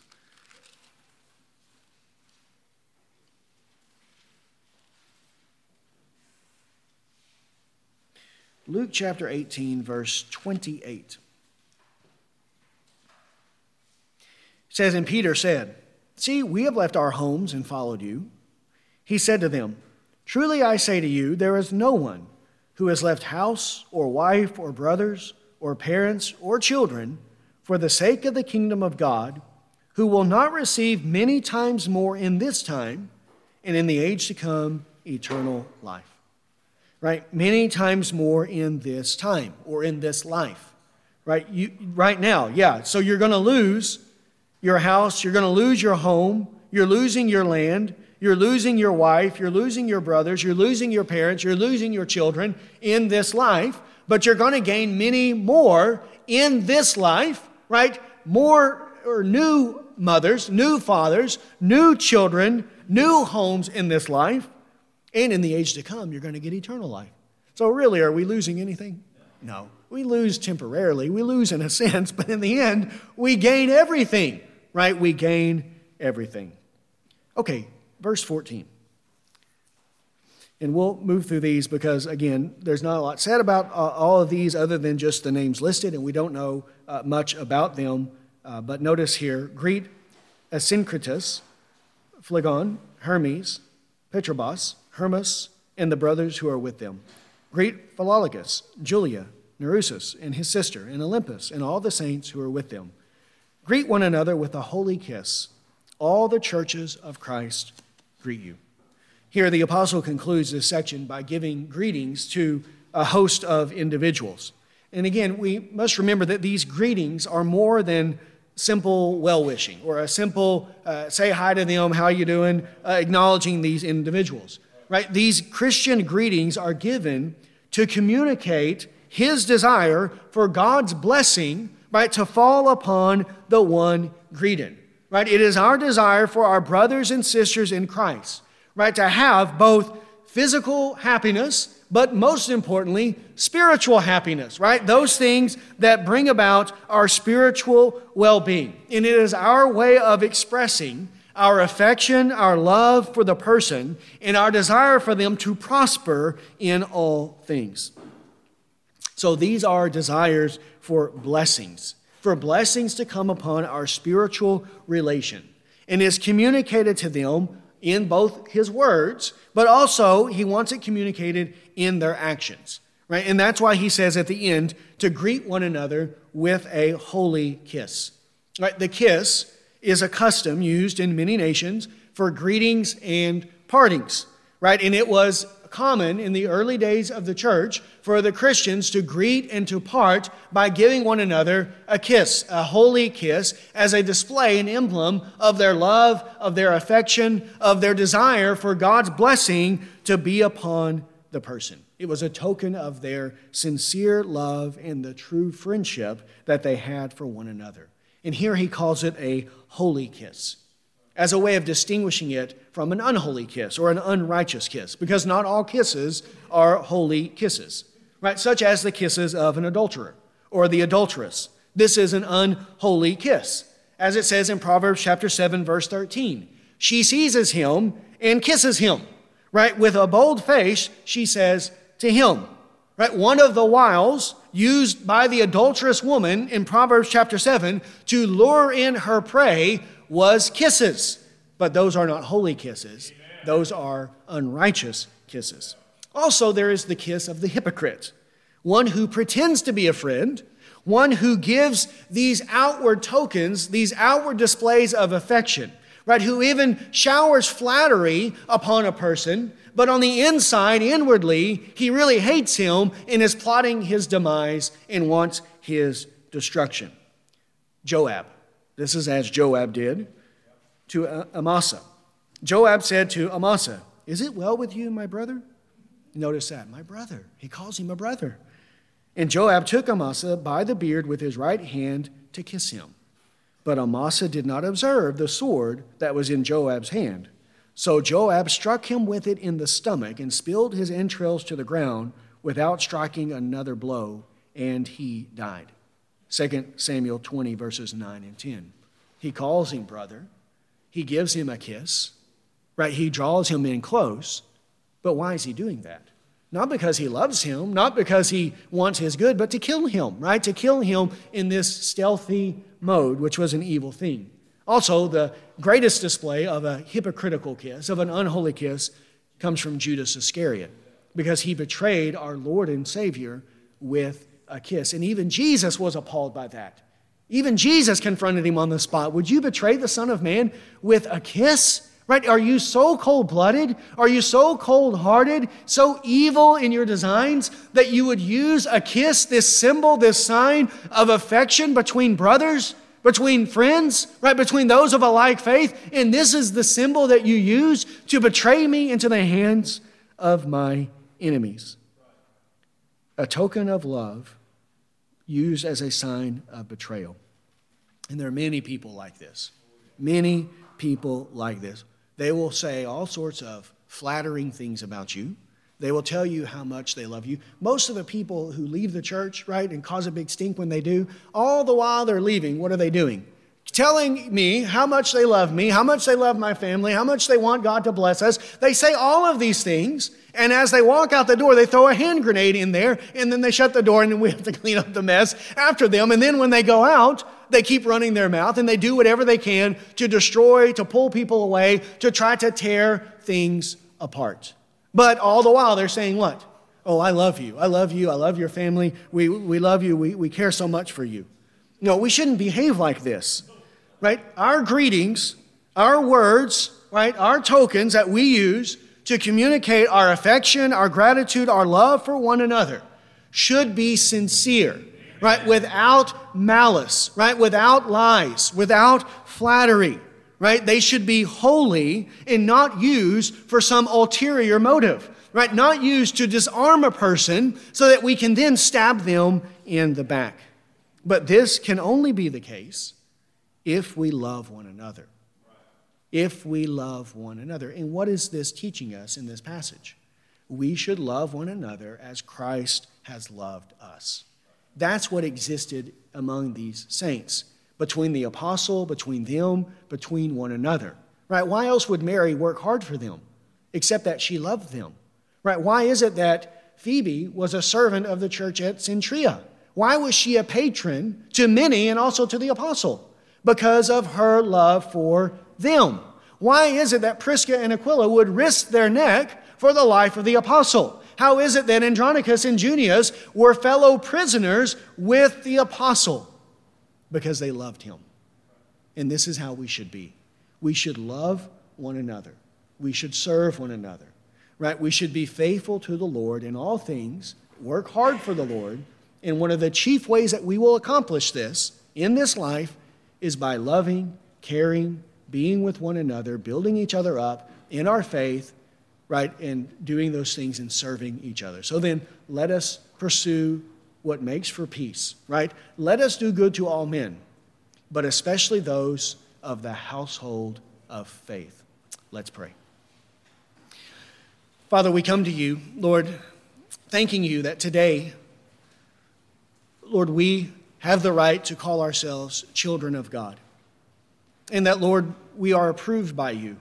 A: Luke chapter 18, verse 28. It says, and Peter said, see, we have left our homes and followed you. He said to them, truly I say to you, there is no one who has left house or wife or brothers or parents or children for the sake of the kingdom of God, who will not receive many times more in this time and in the age to come eternal life. Right? Many times more in this time or in this life. Right? Right now, yeah. So you're going to lose your house, you're going to lose your home, you're losing your land, you're losing your wife, you're losing your brothers, you're losing your parents, you're losing your children in this life, but you're going to gain many more in this life, right? More or new mothers, new fathers, new children, new homes in this life, and in the age to come, you're going to get eternal life. So really, are we losing anything? No. We lose temporarily. We lose in a sense, but in the end, we gain everything, right? We gain everything. Okay, verse 14. And we'll move through these because, again, there's not a lot said about all of these other than just the names listed, and we don't know much about them. But notice here, greet Asyncritus, Phlegon, Hermes, Petrobas, Hermas, and the brothers who are with them. Greet Philologus, Julia, Nereus, and his sister, and Olympus, and all the saints who are with them. Greet one another with a holy kiss. All the churches of Christ greet you. Here, the apostle concludes this section by giving greetings to a host of individuals. And again, we must remember that these greetings are more than simple well-wishing or a simple say hi to them, how you doing, acknowledging these individuals. Right? These Christian greetings are given to communicate his desire for God's blessing, right, to fall upon the one greeted. Right? It is our desire for our brothers and sisters in Christ, right, to have both physical happiness, but most importantly, spiritual happiness, right? Those things that bring about our spiritual well-being. And it is our way of expressing our affection, our love for the person, and our desire for them to prosper in all things. So these are desires for blessings to come upon our spiritual relation. And is communicated to them in both his words, but also he wants it communicated in their actions, right? And that's why he says at the end to greet one another with a holy kiss, right? The kiss is a custom used in many nations for greetings and partings, right? And it was common in the early days of the church for the Christians to greet and to part by giving one another a kiss, a holy kiss, as a display, an emblem of their love, of their affection, of their desire for God's blessing to be upon the person. It was a token of their sincere love and the true friendship that they had for one another. And here he calls it a holy kiss, as a way of distinguishing it from an unholy kiss or an unrighteous kiss, because not all kisses are holy kisses, right? Such as the kisses of an adulterer or the adulteress. This is an unholy kiss. As it says in Proverbs chapter 7, verse 13, she seizes him and kisses him, right? With a bold face, she says to him, right? One of the wiles used by the adulterous woman in Proverbs chapter 7 to lure in her prey was kisses. But those are not holy kisses. Those are unrighteous kisses. Also, there is the kiss of the hypocrite, one who pretends to be a friend, one who gives these outward tokens, these outward displays of affection, right? Who even showers flattery upon a person, but on the inside, inwardly, he really hates him and is plotting his demise and wants his destruction. Joab. This is as Joab did to Amasa. Joab said to Amasa, "Is it well with you, my brother?" Notice that, my brother. He calls him a brother. And Joab took Amasa by the beard with his right hand to kiss him. But Amasa did not observe the sword that was in Joab's hand. So Joab struck him with it in the stomach and spilled his entrails to the ground without striking another blow, and he died. 2 Samuel 20, verses 9 and 10. He calls him brother. He gives him a kiss, right? He draws him in close. But why is he doing that? Not because he loves him, not because he wants his good, but to kill him, right? To kill him in this stealthy mode, which was an evil thing. Also, the greatest display of a hypocritical kiss, of an unholy kiss, comes from Judas Iscariot, because he betrayed our Lord and Savior with a kiss. And even Jesus was appalled by that. Even Jesus confronted him on the spot. Would you betray the Son of Man with a kiss? Right? Are you so cold-blooded? Are you so cold-hearted, so evil in your designs that you would use a kiss, this symbol, this sign of affection between brothers, between friends, right? Between those of a like faith? And this is the symbol that you use to betray me into the hands of my enemies. A token of love used as a sign of betrayal. And there are many people like this. Many people like this. They will say all sorts of flattering things about you. They will tell you how much they love you. Most of the people who leave the church, right, and cause a big stink when they do, all the while they're leaving, what are they doing? Telling me how much they love me, how much they love my family, how much they want God to bless us. They say all of these things, and as they walk out the door, they throw a hand grenade in there, and then they shut the door, and then we have to clean up the mess after them. And then when they go out, they keep running their mouth, and they do whatever they can to destroy, to pull people away, to try to tear things apart. But all the while, they're saying what? Oh, I love you. I love you. I love your family. We love you. We care so much for you. No, we shouldn't behave like this, right? Our greetings, our words, right, our tokens that we use to communicate our affection, our gratitude, our love for one another should be sincere, right? Without malice, right? Without lies, without flattery, right? They should be holy and not used for some ulterior motive, right? Not used to disarm a person so that we can then stab them in the back. But this can only be the case if we love one another. If we love one another. And what is this teaching us in this passage? We should love one another as Christ has loved us. That's what existed among these saints, between the apostle, between them, between one another. Right? Why else would Mary work hard for them, except that she loved them? Right? Why is it that Phoebe was a servant of the church at Cenchrea? Why was she a patron to many and also to the apostle? Because of her love for them. Why is it that Prisca and Aquila would risk their neck for the life of the apostle? How is it that Andronicus and Junius were fellow prisoners with the apostle? Because they loved him. And this is how we should be. We should love one another. We should serve one another. Right? We should be faithful to the Lord in all things, work hard for the Lord, and one of the chief ways that we will accomplish this in this life is by loving, caring, being with one another, building each other up in our faith, right, and doing those things and serving each other. So then, let us pursue what makes for peace, right? Let us do good to all men, but especially those of the household of faith. Let's pray. Father, we come to you, Lord, thanking you that today, Lord, we have the right to call ourselves children of God. And that, Lord, we are approved by you.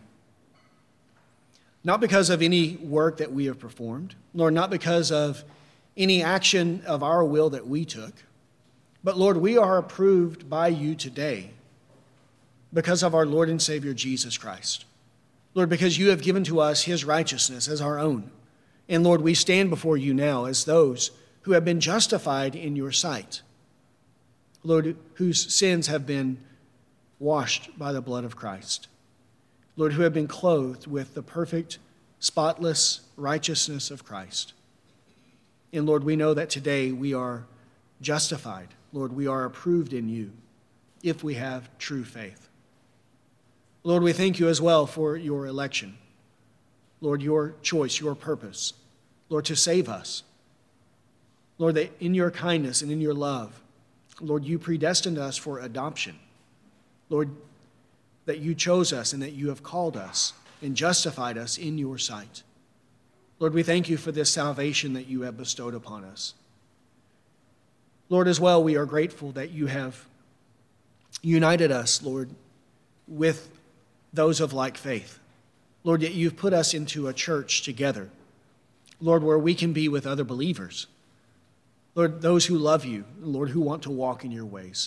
A: Not because of any work that we have performed, Lord, not because of any action of our will that we took, but, Lord, we are approved by you today because of our Lord and Savior, Jesus Christ. Lord, because you have given to us his righteousness as our own. And, Lord, we stand before you now as those who have been justified in your sight. Lord, whose sins have been washed by the blood of Christ. Lord, who have been clothed with the perfect, spotless righteousness of Christ. And Lord, we know that today we are justified. Lord, we are approved in you if we have true faith. Lord, we thank you as well for your election. Lord, your choice, your purpose. Lord, to save us. Lord, that in your kindness and in your love, Lord, you predestined us for adoption. Lord, that you chose us and that you have called us and justified us in your sight. Lord, we thank you for this salvation that you have bestowed upon us. Lord, as well, we are grateful that you have united us, Lord, with those of like faith. Lord, yet you've put us into a church together, Lord, where we can be with other believers. Lord, those who love you, Lord, who want to walk in your ways.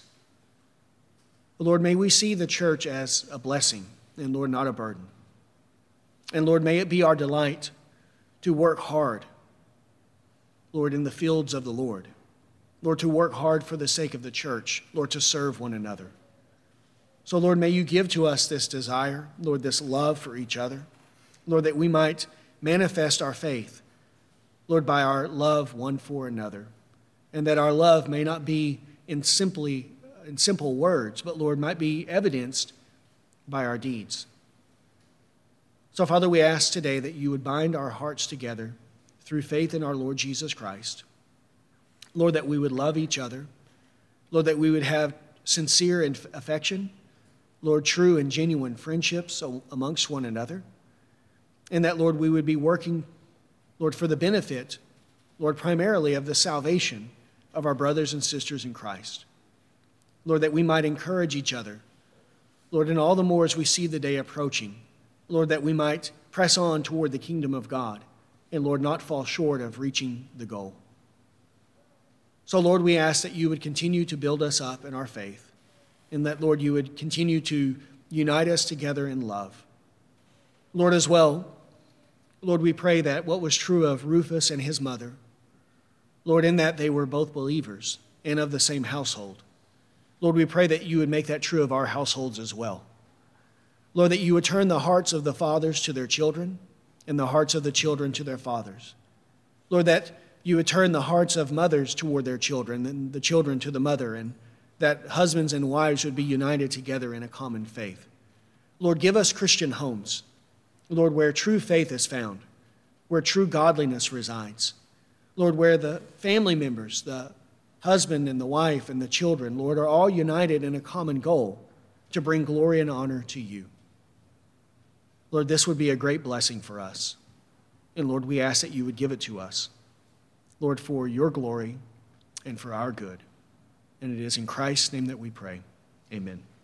A: Lord, may we see the church as a blessing and, Lord, not a burden. And, Lord, may it be our delight to work hard, Lord, in the fields of the Lord. Lord, to work hard for the sake of the church. Lord, to serve one another. So, Lord, may you give to us this desire, Lord, this love for each other. Lord, that we might manifest our faith, Lord, by our love one for another. And that our love may not be in simple words, but, Lord, might be evidenced by our deeds. So, Father, we ask today that you would bind our hearts together through faith in our Lord Jesus Christ. Lord, that we would love each other. Lord, that we would have sincere affection. Lord, true and genuine friendships amongst one another. And that, Lord, we would be working, Lord, for the benefit, Lord, primarily of the salvation of our brothers and sisters in Christ. Lord, that we might encourage each other. Lord, and all the more as we see the day approaching. Lord, that we might press on toward the kingdom of God. And, Lord, not fall short of reaching the goal. So, Lord, we ask that you would continue to build us up in our faith. And that, Lord, you would continue to unite us together in love. Lord, as well, Lord, we pray that what was true of Rufus and his mother, Lord, in that they were both believers and of the same household. Lord, we pray that you would make that true of our households as well. Lord, that you would turn the hearts of the fathers to their children and the hearts of the children to their fathers. Lord, that you would turn the hearts of mothers toward their children and the children to the mother, and that husbands and wives would be united together in a common faith. Lord, give us Christian homes, Lord, where true faith is found, where true godliness resides. Lord, where the family members, the husband and the wife and the children, Lord, are all united in a common goal to bring glory and honor to you. Lord, this would be a great blessing for us. And Lord, we ask that you would give it to us. Lord, for your glory and for our good. And it is in Christ's name that we pray. Amen.